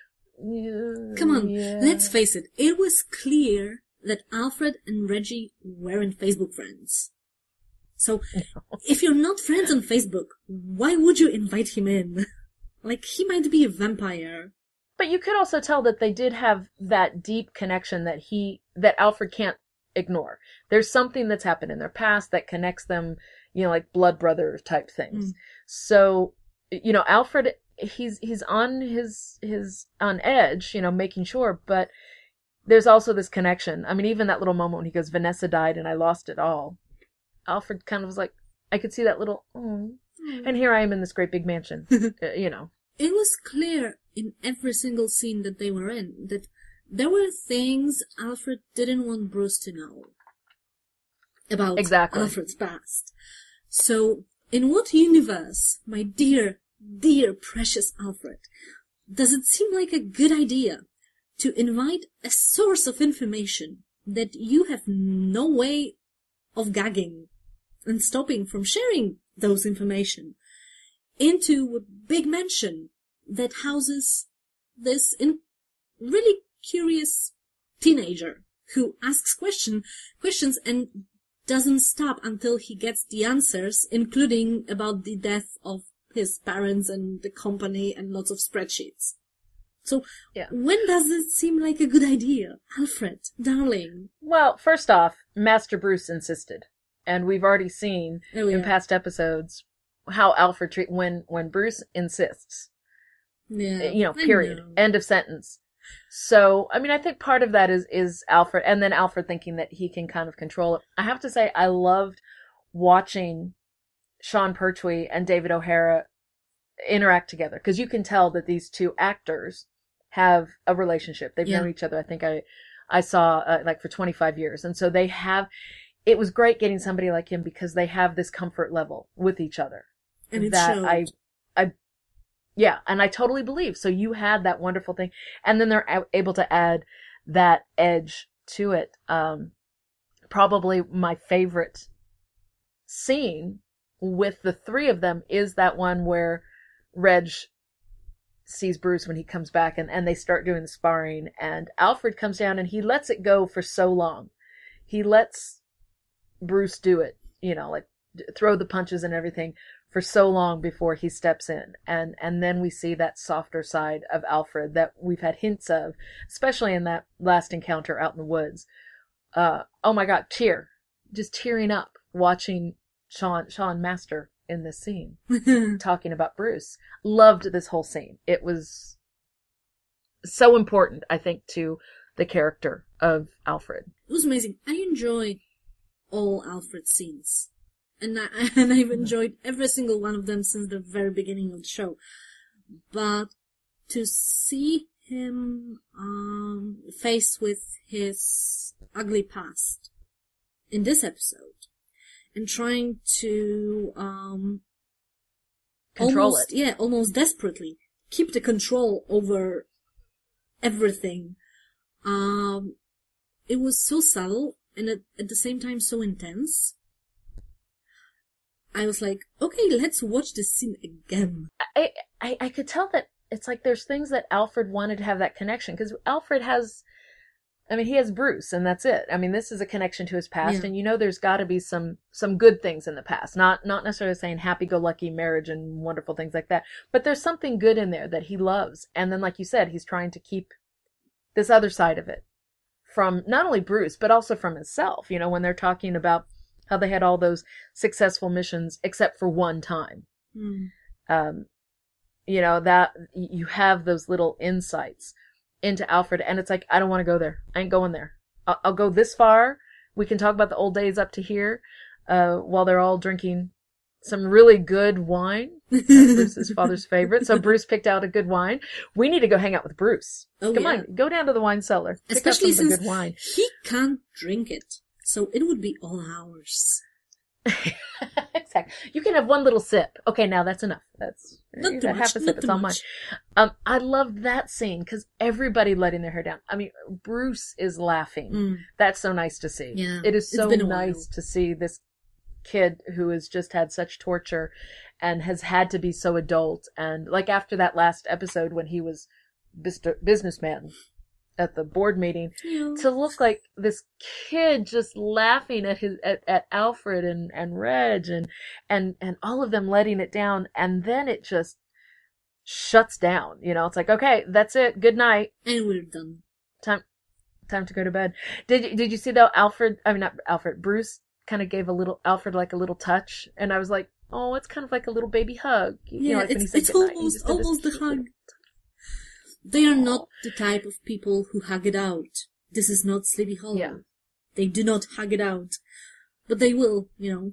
Yeah, Come on, yeah. let's face it. It was clear that Alfred and Reggie weren't Facebook friends. So, if you're not friends on Facebook, why would you invite him in? Like, he might be a vampire. But you could also tell that they did have that deep connection that he, that Alfred can't ignore. There's something that's happened in their past that connects them, you know, like blood brother type things. Mm. So, you know, Alfred, he's, he's on his, his, on edge, you know, making sure, but there's also this connection. I mean, even that little moment when he goes, Vanessa died and I lost it all. Alfred kind of was like, I could see that little, oh, and here I am in this great big mansion, uh, you know. It was clear in every single scene that they were in that there were things Alfred didn't want Bruce to know about Exactly. Alfred's past. So, in what universe, my dear, dear, precious Alfred, does it seem like a good idea to invite a source of information that you have no way of gagging and stopping from sharing those information into a big mansion that houses this in really curious teenager who asks question, questions and doesn't stop until he gets the answers, including about the death of his parents and the company and lots of spreadsheets. So, Yeah. when does it seem like a good idea? Alfred, darling. Well, first off, Master Bruce insisted. And we've already seen Oh, yeah. in past episodes how Alfred treat when when Bruce insists. Yeah, You know, I period. know. End of sentence. So, I mean, I think part of that is is Alfred, and then Alfred thinking that he can kind of control it. I have to say, I loved watching Sean Pertwee and David O'Hara interact together, because you can tell that these two actors have a relationship. They've Yeah. known each other. I think I I saw uh, like for twenty-five years, and so they have. It was great getting somebody like him because they have this comfort level with each other. And it that showed. I, I, yeah, and I totally believe. So you had that wonderful thing, and then they're a- able to add that edge to it. Um, probably my favorite scene with the three of them is that one where Reg sees Bruce when he comes back, and, and they start doing the sparring, and Alfred comes down and he lets it go for so long. He lets Bruce do it, you know, like d- throw the punches and everything for so long before he steps in. And, and then we see that softer side of Alfred that we've had hints of, especially in that last encounter out in the woods. Uh, oh my God, tear. Just tearing up watching Sean, Sean Master in this scene, talking about Bruce. Loved this whole scene. It was so important, I think, to the character of Alfred. It was amazing. I enjoy all Alfred scenes. And, I, and I've enjoyed every single one of them since the very beginning of the show. But to see him um, faced with his ugly past in this episode and trying to um, Control almost, it. yeah, almost desperately keep the control over everything. Um, it was so subtle and at, at the same time so intense. I was like, okay, let's watch this scene again. I, I, I could tell that it's like there's things that Alfred wanted to have that connection, because Alfred has, I mean, he has Bruce, and that's it. I mean, this is a connection to his past, Yeah. and you know there's got to be some some good things in the past. Not not necessarily saying happy-go-lucky marriage and wonderful things like that, but there's something good in there that he loves. And then, like you said, he's trying to keep this other side of it from not only Bruce, but also from himself. You know, when they're talking about how they had all those successful missions except for one time. Hmm. Um, you know, that you have those little insights into Alfred, and it's like, I don't want to go there. I ain't going there. I'll, I'll go this far. We can talk about the old days up to here, uh, while they're all drinking some really good wine. That's Bruce's father's favorite. So Bruce picked out a good wine. We need to go hang out with Bruce. Oh, Come yeah. on, go down to the wine cellar. Pick Especially up some of since the good wine. he can't drink it. So it would be all ours. Exactly. You can have one little sip. Okay, now that's enough. That's Not you too got much, half a not sip. too It's all mine. much. Um, I loved that scene because everybody letting their hair down. I mean, Bruce is laughing. Mm. That's so nice to see. Yeah, It is it's so been a nice while. to see this kid who has just had such torture and has had to be so adult. And like after that last episode when he was bis- businessman at the board meeting, Yeah. to look like this kid just laughing at his at, at Alfred and, and Reg and and and all of them letting it down, and then it just shuts down. You know, it's like, okay, that's it. Good night. And we're done. Time time to go to bed. Did you did you see though Alfred I mean not Alfred, Bruce kind of gave a little Alfred like a little touch, and I was like, oh, it's kind of like a little baby hug. You Yeah, know, like when he it's, said it's goodnight, he almost, just did this almost the cute hug. little- They are not the type of people who hug it out. This is not Sleepy Hollow. Yeah. They do not hug it out. But they will, you know,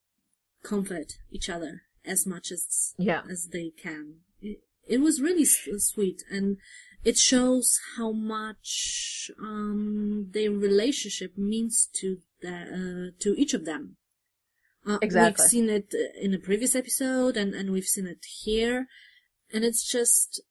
comfort each other as much as Yeah. as they can. It, it was really s- sweet, and it shows how much um, their relationship means to the, uh, to each of them. Uh, Exactly. We've seen it uh, in a previous episode, and, and we've seen it here, and it's just,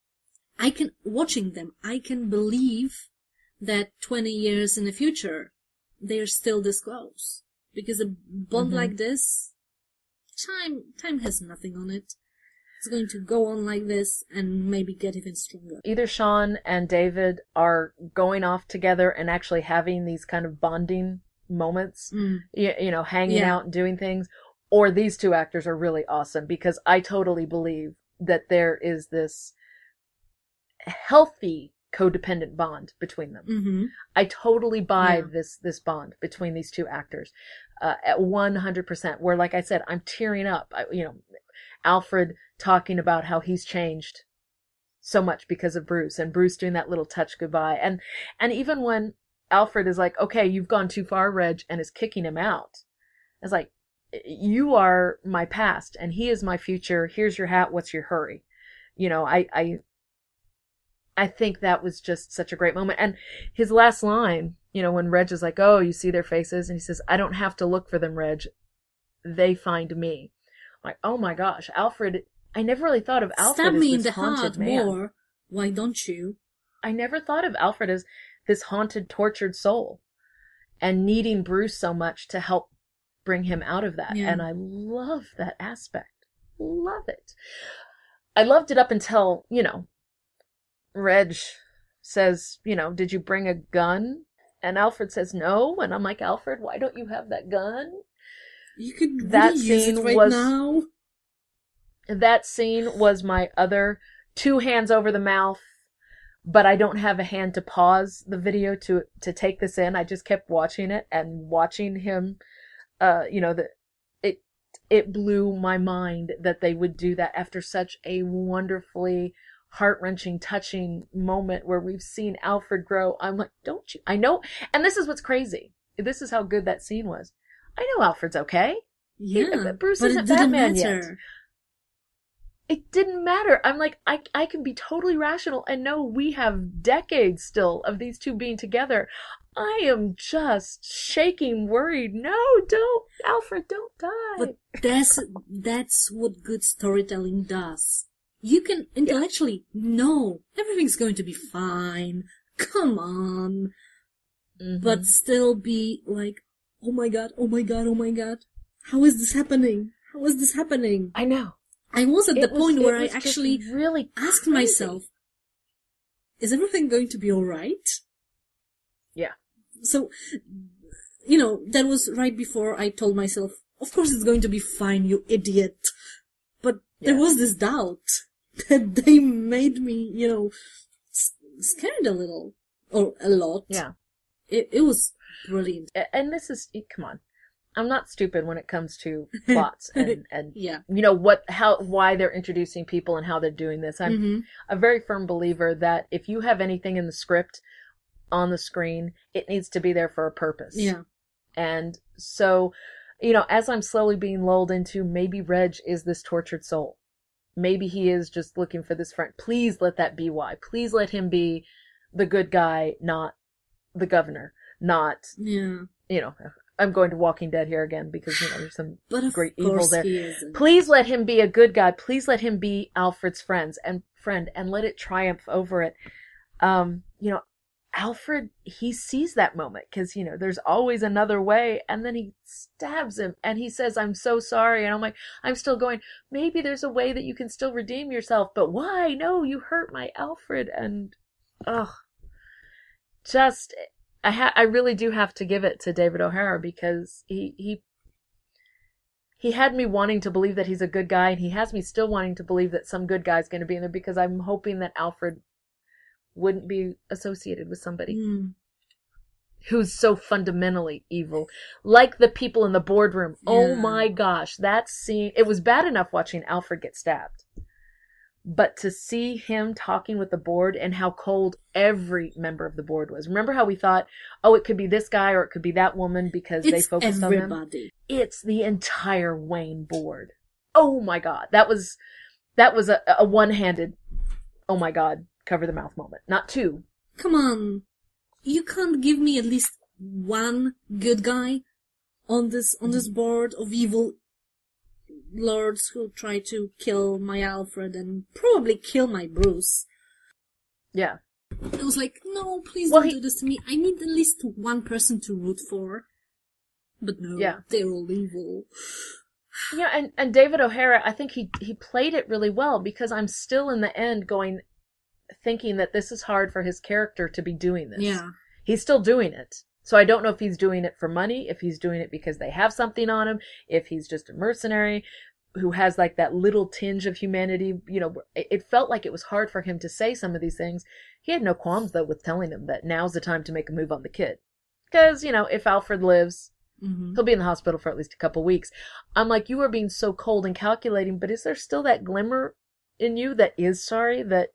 I can, watching them, I can believe that twenty years in the future, they're still this close. Because a bond Mhm. like this, time, time has nothing on it. It's going to go on like this and maybe get even stronger. Either Sean and David are going off together and actually having these kind of bonding moments, Mm. you, you know, hanging Yeah. out and doing things, or these two actors are really awesome, because I totally believe that there is this healthy codependent bond between them. Mm-hmm. I totally buy Yeah. this this bond between these two actors uh, at one hundred percent. Where, like I said, I'm tearing up. I, you know, Alfred talking about how he's changed so much because of Bruce, and Bruce doing that little touch goodbye, and and even when Alfred is like, "Okay, you've gone too far, Reg," and is kicking him out, it's like, "You are my past, and he is my future. Here's your hat. What's your hurry?" You know, I I I think that was just such a great moment. And his last line, you know, when Reg is like, "Oh, you see their faces," and he says, "I don't have to look for them, Reg. They find me." I'm like, oh my gosh, Alfred. I never really thought of Alfred Stab as me this in the haunted heart man. more. Why don't you? I never thought of Alfred as this haunted, tortured soul, and needing Bruce so much to help bring him out of that. Yeah. And I love that aspect. Love it. I loved it up until, you know, Reg says, you know, "Did you bring a gun?" And Alfred says no. And I'm like, Alfred, why don't you have that gun? You could That really use scene it right was- now. That scene was my other two hands over the mouth, but I don't have a hand to pause the video to to take this in. I just kept watching it and watching him. Uh, you know, the it it blew my mind that they would do that after such a wonderfully heart-wrenching, touching moment where we've seen Alfred grow. I'm like, don't you? I know, and this is what's crazy. This is how good that scene was. I know Alfred's okay. Yeah, Bruce but isn't it didn't Batman yet. matter. It didn't matter. I'm like, I I can be totally rational and know we have decades still of these two being together. I am just shaking, worried. No, don't, Alfred, don't die. But that's that's what good storytelling does. You can intellectually know everything's going to be fine. Come on. Mhm. But still be like, oh my god, oh my god, oh my god. How is this happening? How is this happening? I know. I was at the It was- point it where I was just actually really asked crazy. myself, is everything going to be alright? Yeah. So, you know, that was right before I told myself, of course it's going to be fine, you idiot. But there Yeah. was this doubt that they made me, you know, s- scared a little. Or a lot. Yeah. It, it was brilliant. A- And this is, come on. I'm not stupid when it comes to plots and, and Yeah. you know, what, how, why they're introducing people and how they're doing this. I'm Mhm. a very firm believer that if you have anything in the script on the screen, it needs to be there for a purpose. Yeah. And so, you know, as I'm slowly being lulled into, maybe Reg is this tortured soul. Maybe he is just looking for this friend. Please let that be why. Please let him be the good guy, not the governor, not, Yeah. you know, I'm going to Walking Dead here again because, you know, there's some But of great evil course there. he isn't. Please let him be a good guy. Please let him be Alfred's friends and friend and let it triumph over it. Um, you know, Alfred, he sees that moment because, you know, there's always another way. And then he stabs him and he says, "I'm so sorry." And I'm like, I'm still going, maybe there's a way that you can still redeem yourself, but why? No, you hurt my Alfred. And, ugh, just, I ha- I really do have to give it to David O'Hara because he, he, he had me wanting to believe that he's a good guy, and he has me still wanting to believe that some good guy's going to be in there because I'm hoping that Alfred wouldn't be associated with somebody Mm. who's so fundamentally evil. Like the people in the boardroom. Oh Yeah. my gosh, that scene, it was bad enough watching Alfred get stabbed. But to see him talking with the board and how cold every member of the board was. Remember how we thought, oh, it could be this guy or it could be that woman because they It's focused on them? everybody. It's the entire Wayne board. Oh my god. That was, that was a, a one-handed, oh my god, cover the mouth moment. Not two. Come on. You can't give me at least one good guy on this, on this board of evil lords who try to kill my Alfred and probably kill my Bruce. Yeah. I was like, no, please Well, don't he- do this to me. I need at least one person to root for. But no, Yeah. they're all evil. Yeah, and, and David O'Hara, I think he he played it really well because I'm still in the end going, thinking that this is hard for his character to be doing this. Yeah. He's still doing it. So I don't know if he's doing it for money, if he's doing it because they have something on him, if he's just a mercenary, who has like that little tinge of humanity. You know, it, it felt like it was hard for him to say some of these things. He had no qualms though with telling them that now's the time to make a move on the kid. Because, you know, if Alfred lives, mm-hmm. he'll be in the hospital for at least a couple weeks. I'm like, you are being so cold and calculating, but is there still that glimmer in you that is sorry? That,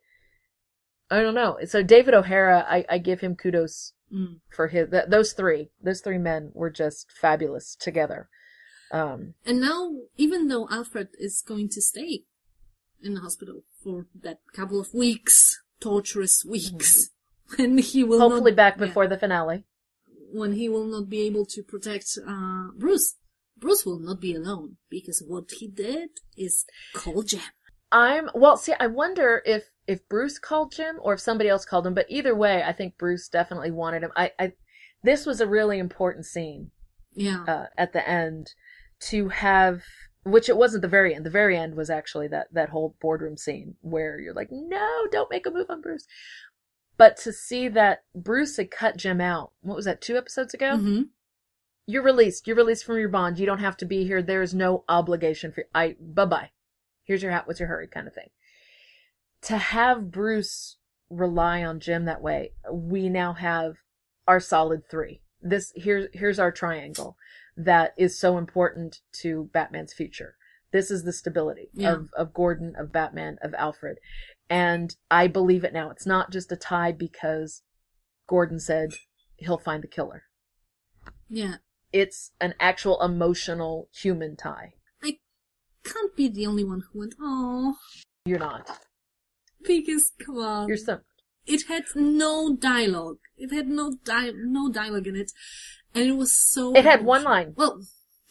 I don't know. So David O'Hara, I, I give him kudos mm. for his, th- those three, those three men were just fabulous together. Um, and now, even though Alfred is going to stay in the hospital for that couple of weeks, torturous weeks, mm-hmm. and he will hopefully not, back before yeah, the finale, when he will not be able to protect uh, Bruce, Bruce will not be alone, because what he did is call Jim. I'm, well, see, I wonder if, if Bruce called Jim or if somebody else called him, but either way, I think Bruce definitely wanted him. I, I, this was a really important scene. Yeah. Uh, at the end to have, which it wasn't the very end. The very end was actually that, that whole boardroom scene where you're like, no, don't make a move on Bruce. But to see that Bruce had cut Jim out, what was that, two episodes ago? Mm-hmm. You're released. You're released from your bond. You don't have to be here. There is no obligation for you. I, bye-bye. Here's your hat. What's your hurry kind of thing. To have Bruce rely on Jim that way, we now have our solid three. This, here's, here's our triangle that is so important to Batman's future. This is the stability yeah. of, of Gordon, of Batman, of Alfred. And I believe it now. It's not just a tie because Gordon said he'll find the killer. Yeah. It's an actual emotional human tie. I can't be the only one who went, oh. You're not. Because, come on. You're so. It had no dialogue. It had no di- no dialogue in it. And it was so... It had one line. Well,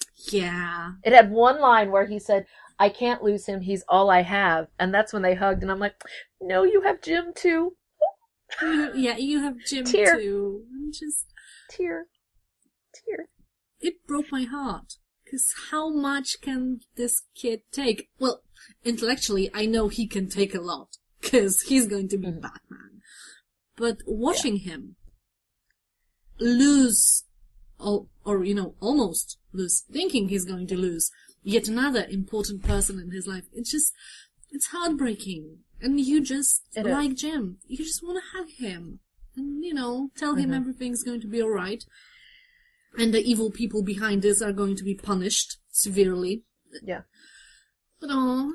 yeah. It had one line where he said, I can't lose him. He's all I have. And that's when they hugged. And I'm like, no, you have Jim too. You, yeah, you have Jim Tear. too. I'm just... Tear. Tear. It broke my heart. Because how much can this kid take? Well, intellectually, I know he can take a lot. Because he's going to be mm-hmm. Batman. But watching yeah. him lose, or, or, you know, almost lose, thinking he's going to lose yet another important person in his life, it's just, it's heartbreaking. And you just, it like is. Jim, you just want to hug him. And, you know, tell mm-hmm. him everything's going to be alright. And the evil people behind this are going to be punished severely. Yeah. But, oh.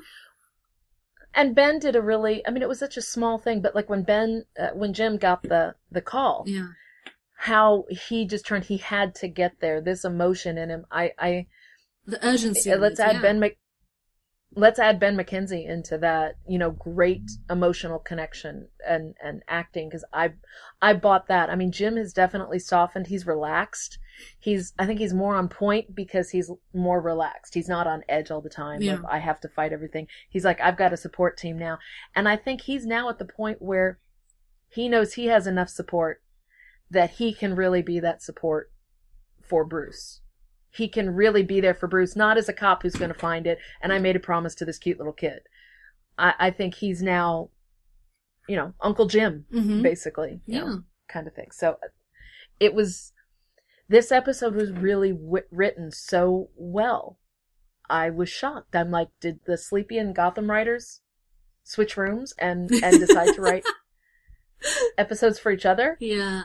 And Ben did a really, I mean, it was such a small thing, but like when Ben, uh, when Jim got the, the call, yeah, how he just turned, he had to get there, this emotion in him. I, I, the urgency. Let's it, add yeah. Ben Mc, let's add Ben McKenzie into that, you know, great emotional connection and, and acting. Cause I, I bought that. I mean, Jim has definitely softened. He's relaxed. He's, I think he's more on point because he's more relaxed. He's not on edge all the time. Yeah. Of, I have to fight everything. He's like, I've got a support team now. And I think he's now at the point where he knows he has enough support that he can really be that support for Bruce. He can really be there for Bruce, not as a cop who's going to find it, and I made a promise to this cute little kid. I, I think he's now, you know, Uncle Jim, mm-hmm. basically. You yeah. know, kind of thing. So it was, this episode was really w- written so well. I was shocked. I'm like, did the Sleepy and Gotham writers switch rooms and, and decide to write episodes for each other? Yeah.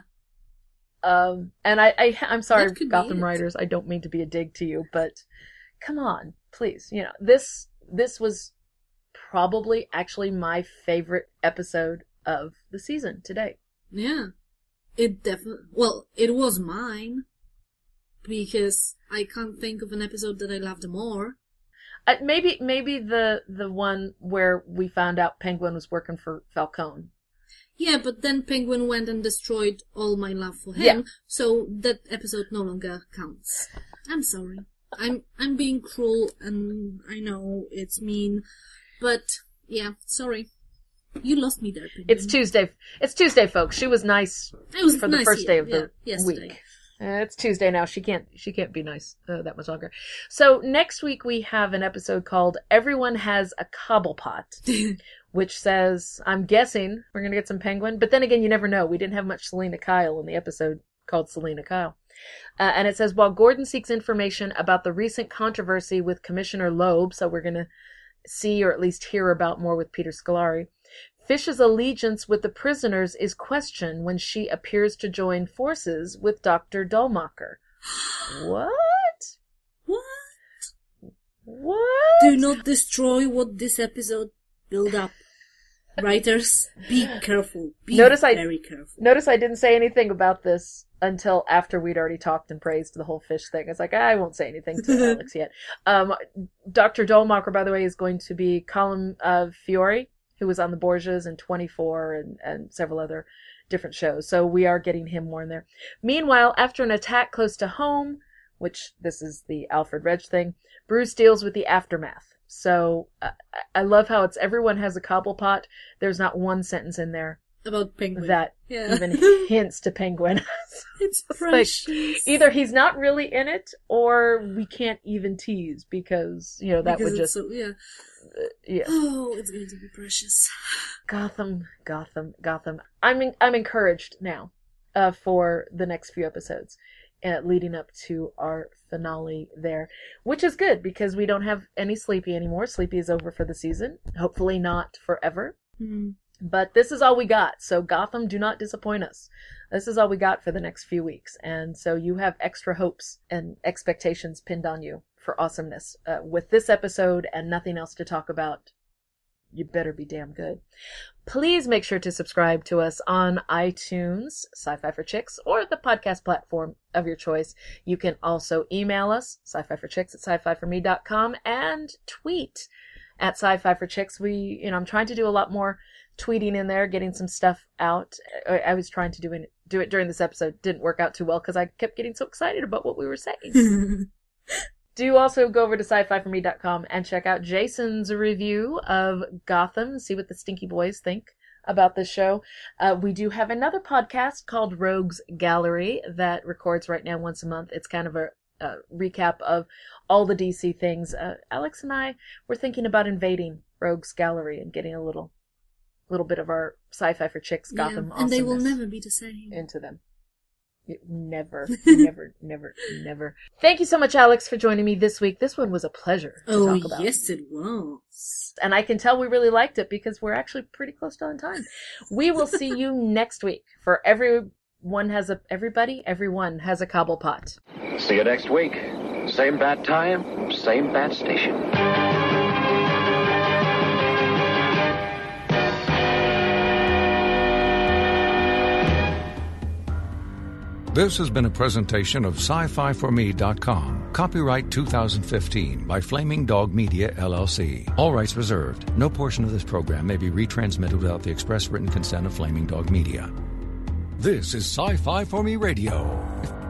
Um, and I, I, I'm sorry, Gotham writers, I don't mean to be a dig to you, but come on, please. You know, this, this was probably actually my favorite episode of the season today. Yeah. It definitely, well, it was mine, because I can't think of an episode that I loved more. Uh, maybe, maybe the, the one where we found out Penguin was working for Falcone. Yeah, but then Penguin went and destroyed all my love for him, yeah. So that episode no longer counts. I'm sorry. I'm I'm being cruel, and I know it's mean, but yeah, sorry. You lost me there, Penguin. It's Tuesday. It's Tuesday, folks. She was nice it was for nice the first day of yeah, the yesterday. week. Uh, it's Tuesday now. She can't. She can't be nice uh, that much longer. So next week we have an episode called "Everyone Has a Cobblepot," which says, I'm guessing we're gonna get some Penguin, but then again, you never know. We didn't have much Selena Kyle in the episode called Selena Kyle. Uh, and it says, while Gordon seeks information about the recent controversy with Commissioner Loeb, so we're going to see or at least hear about more with Peter Scolari, Fish's allegiance with the prisoners is questioned when she appears to join forces with Doctor Dullmacher. What? What? What? Do not destroy what this episode build up. Writers, be careful. Be notice I, very careful. Notice I didn't say anything about this until after we'd already talked and praised the whole Fish thing. It's like, I won't say anything to Alex yet. Um, Doctor Dullmacher, by the way, is going to be Colin uh, Fiore, who was on the Borgias and twenty-four and, and several other different shows. So we are getting him more in there. Meanwhile, after an attack close to home, which this is the Alfred Reg thing, Bruce deals with the aftermath. So uh, I love how it's everyone has a Cobblepot. There's not one sentence in there about Penguin that yeah. even hints to Penguin. It's It's precious. like, either he's not really in it, or we can't even tease because you know that Because would it's just so, yeah. uh, yeah. Oh, it's going to be precious. Gotham, Gotham, Gotham. I'm in, I'm encouraged now uh, for the next few episodes. Uh, leading up to our finale there, which is good because we don't have any Sleepy anymore. Sleepy is over for the season. Hopefully not forever. Mm. But this is all we got. So Gotham, do not disappoint us. This is all we got for the next few weeks. And so you have extra hopes and expectations pinned on you for awesomeness. Uh, with this episode and nothing else to talk about, you better be damn good. Please make sure to subscribe to us on iTunes, Sci-Fi for Chicks, or the podcast platform of your choice. You can also email us, sci-fi for chicks at sci-fi for me dot com, and tweet at Sci-Fi for Chicks. We, you know, I'm trying to do a lot more tweeting in there, getting some stuff out. I, I was trying to do it, do it during this episode. Didn't work out too well because I kept getting so excited about what we were saying. Do also go over to sci fi for me dot com and check out Jason's review of Gotham, see what the Stinky Boys think about this show. Uh, we do have another podcast called Rogues Gallery that records right now once a month. It's kind of a, a recap of all the D C things. Uh, Alex and I were thinking about invading Rogues Gallery and getting a little little bit of our Sci-Fi for Chicks Gotham yeah, and they will awesomeness never be the same. into them. Never, never, never, never. Thank you so much, Alex, for joining me this week. This one was a pleasure to Oh, talk about. yes, it was. And I can tell we really liked it because we're actually pretty close to on time. We will see you next week for everyone has a, everybody, everyone has a Cobblepot. See you next week. Same bat time, same bat station. This has been a presentation of sci fi for me dot com. Copyright two thousand fifteen by Flaming Dog Media, L L C. All rights reserved. No portion of this program may be retransmitted without the express written consent of Flaming Dog Media. This is Sci-Fi for Me Radio.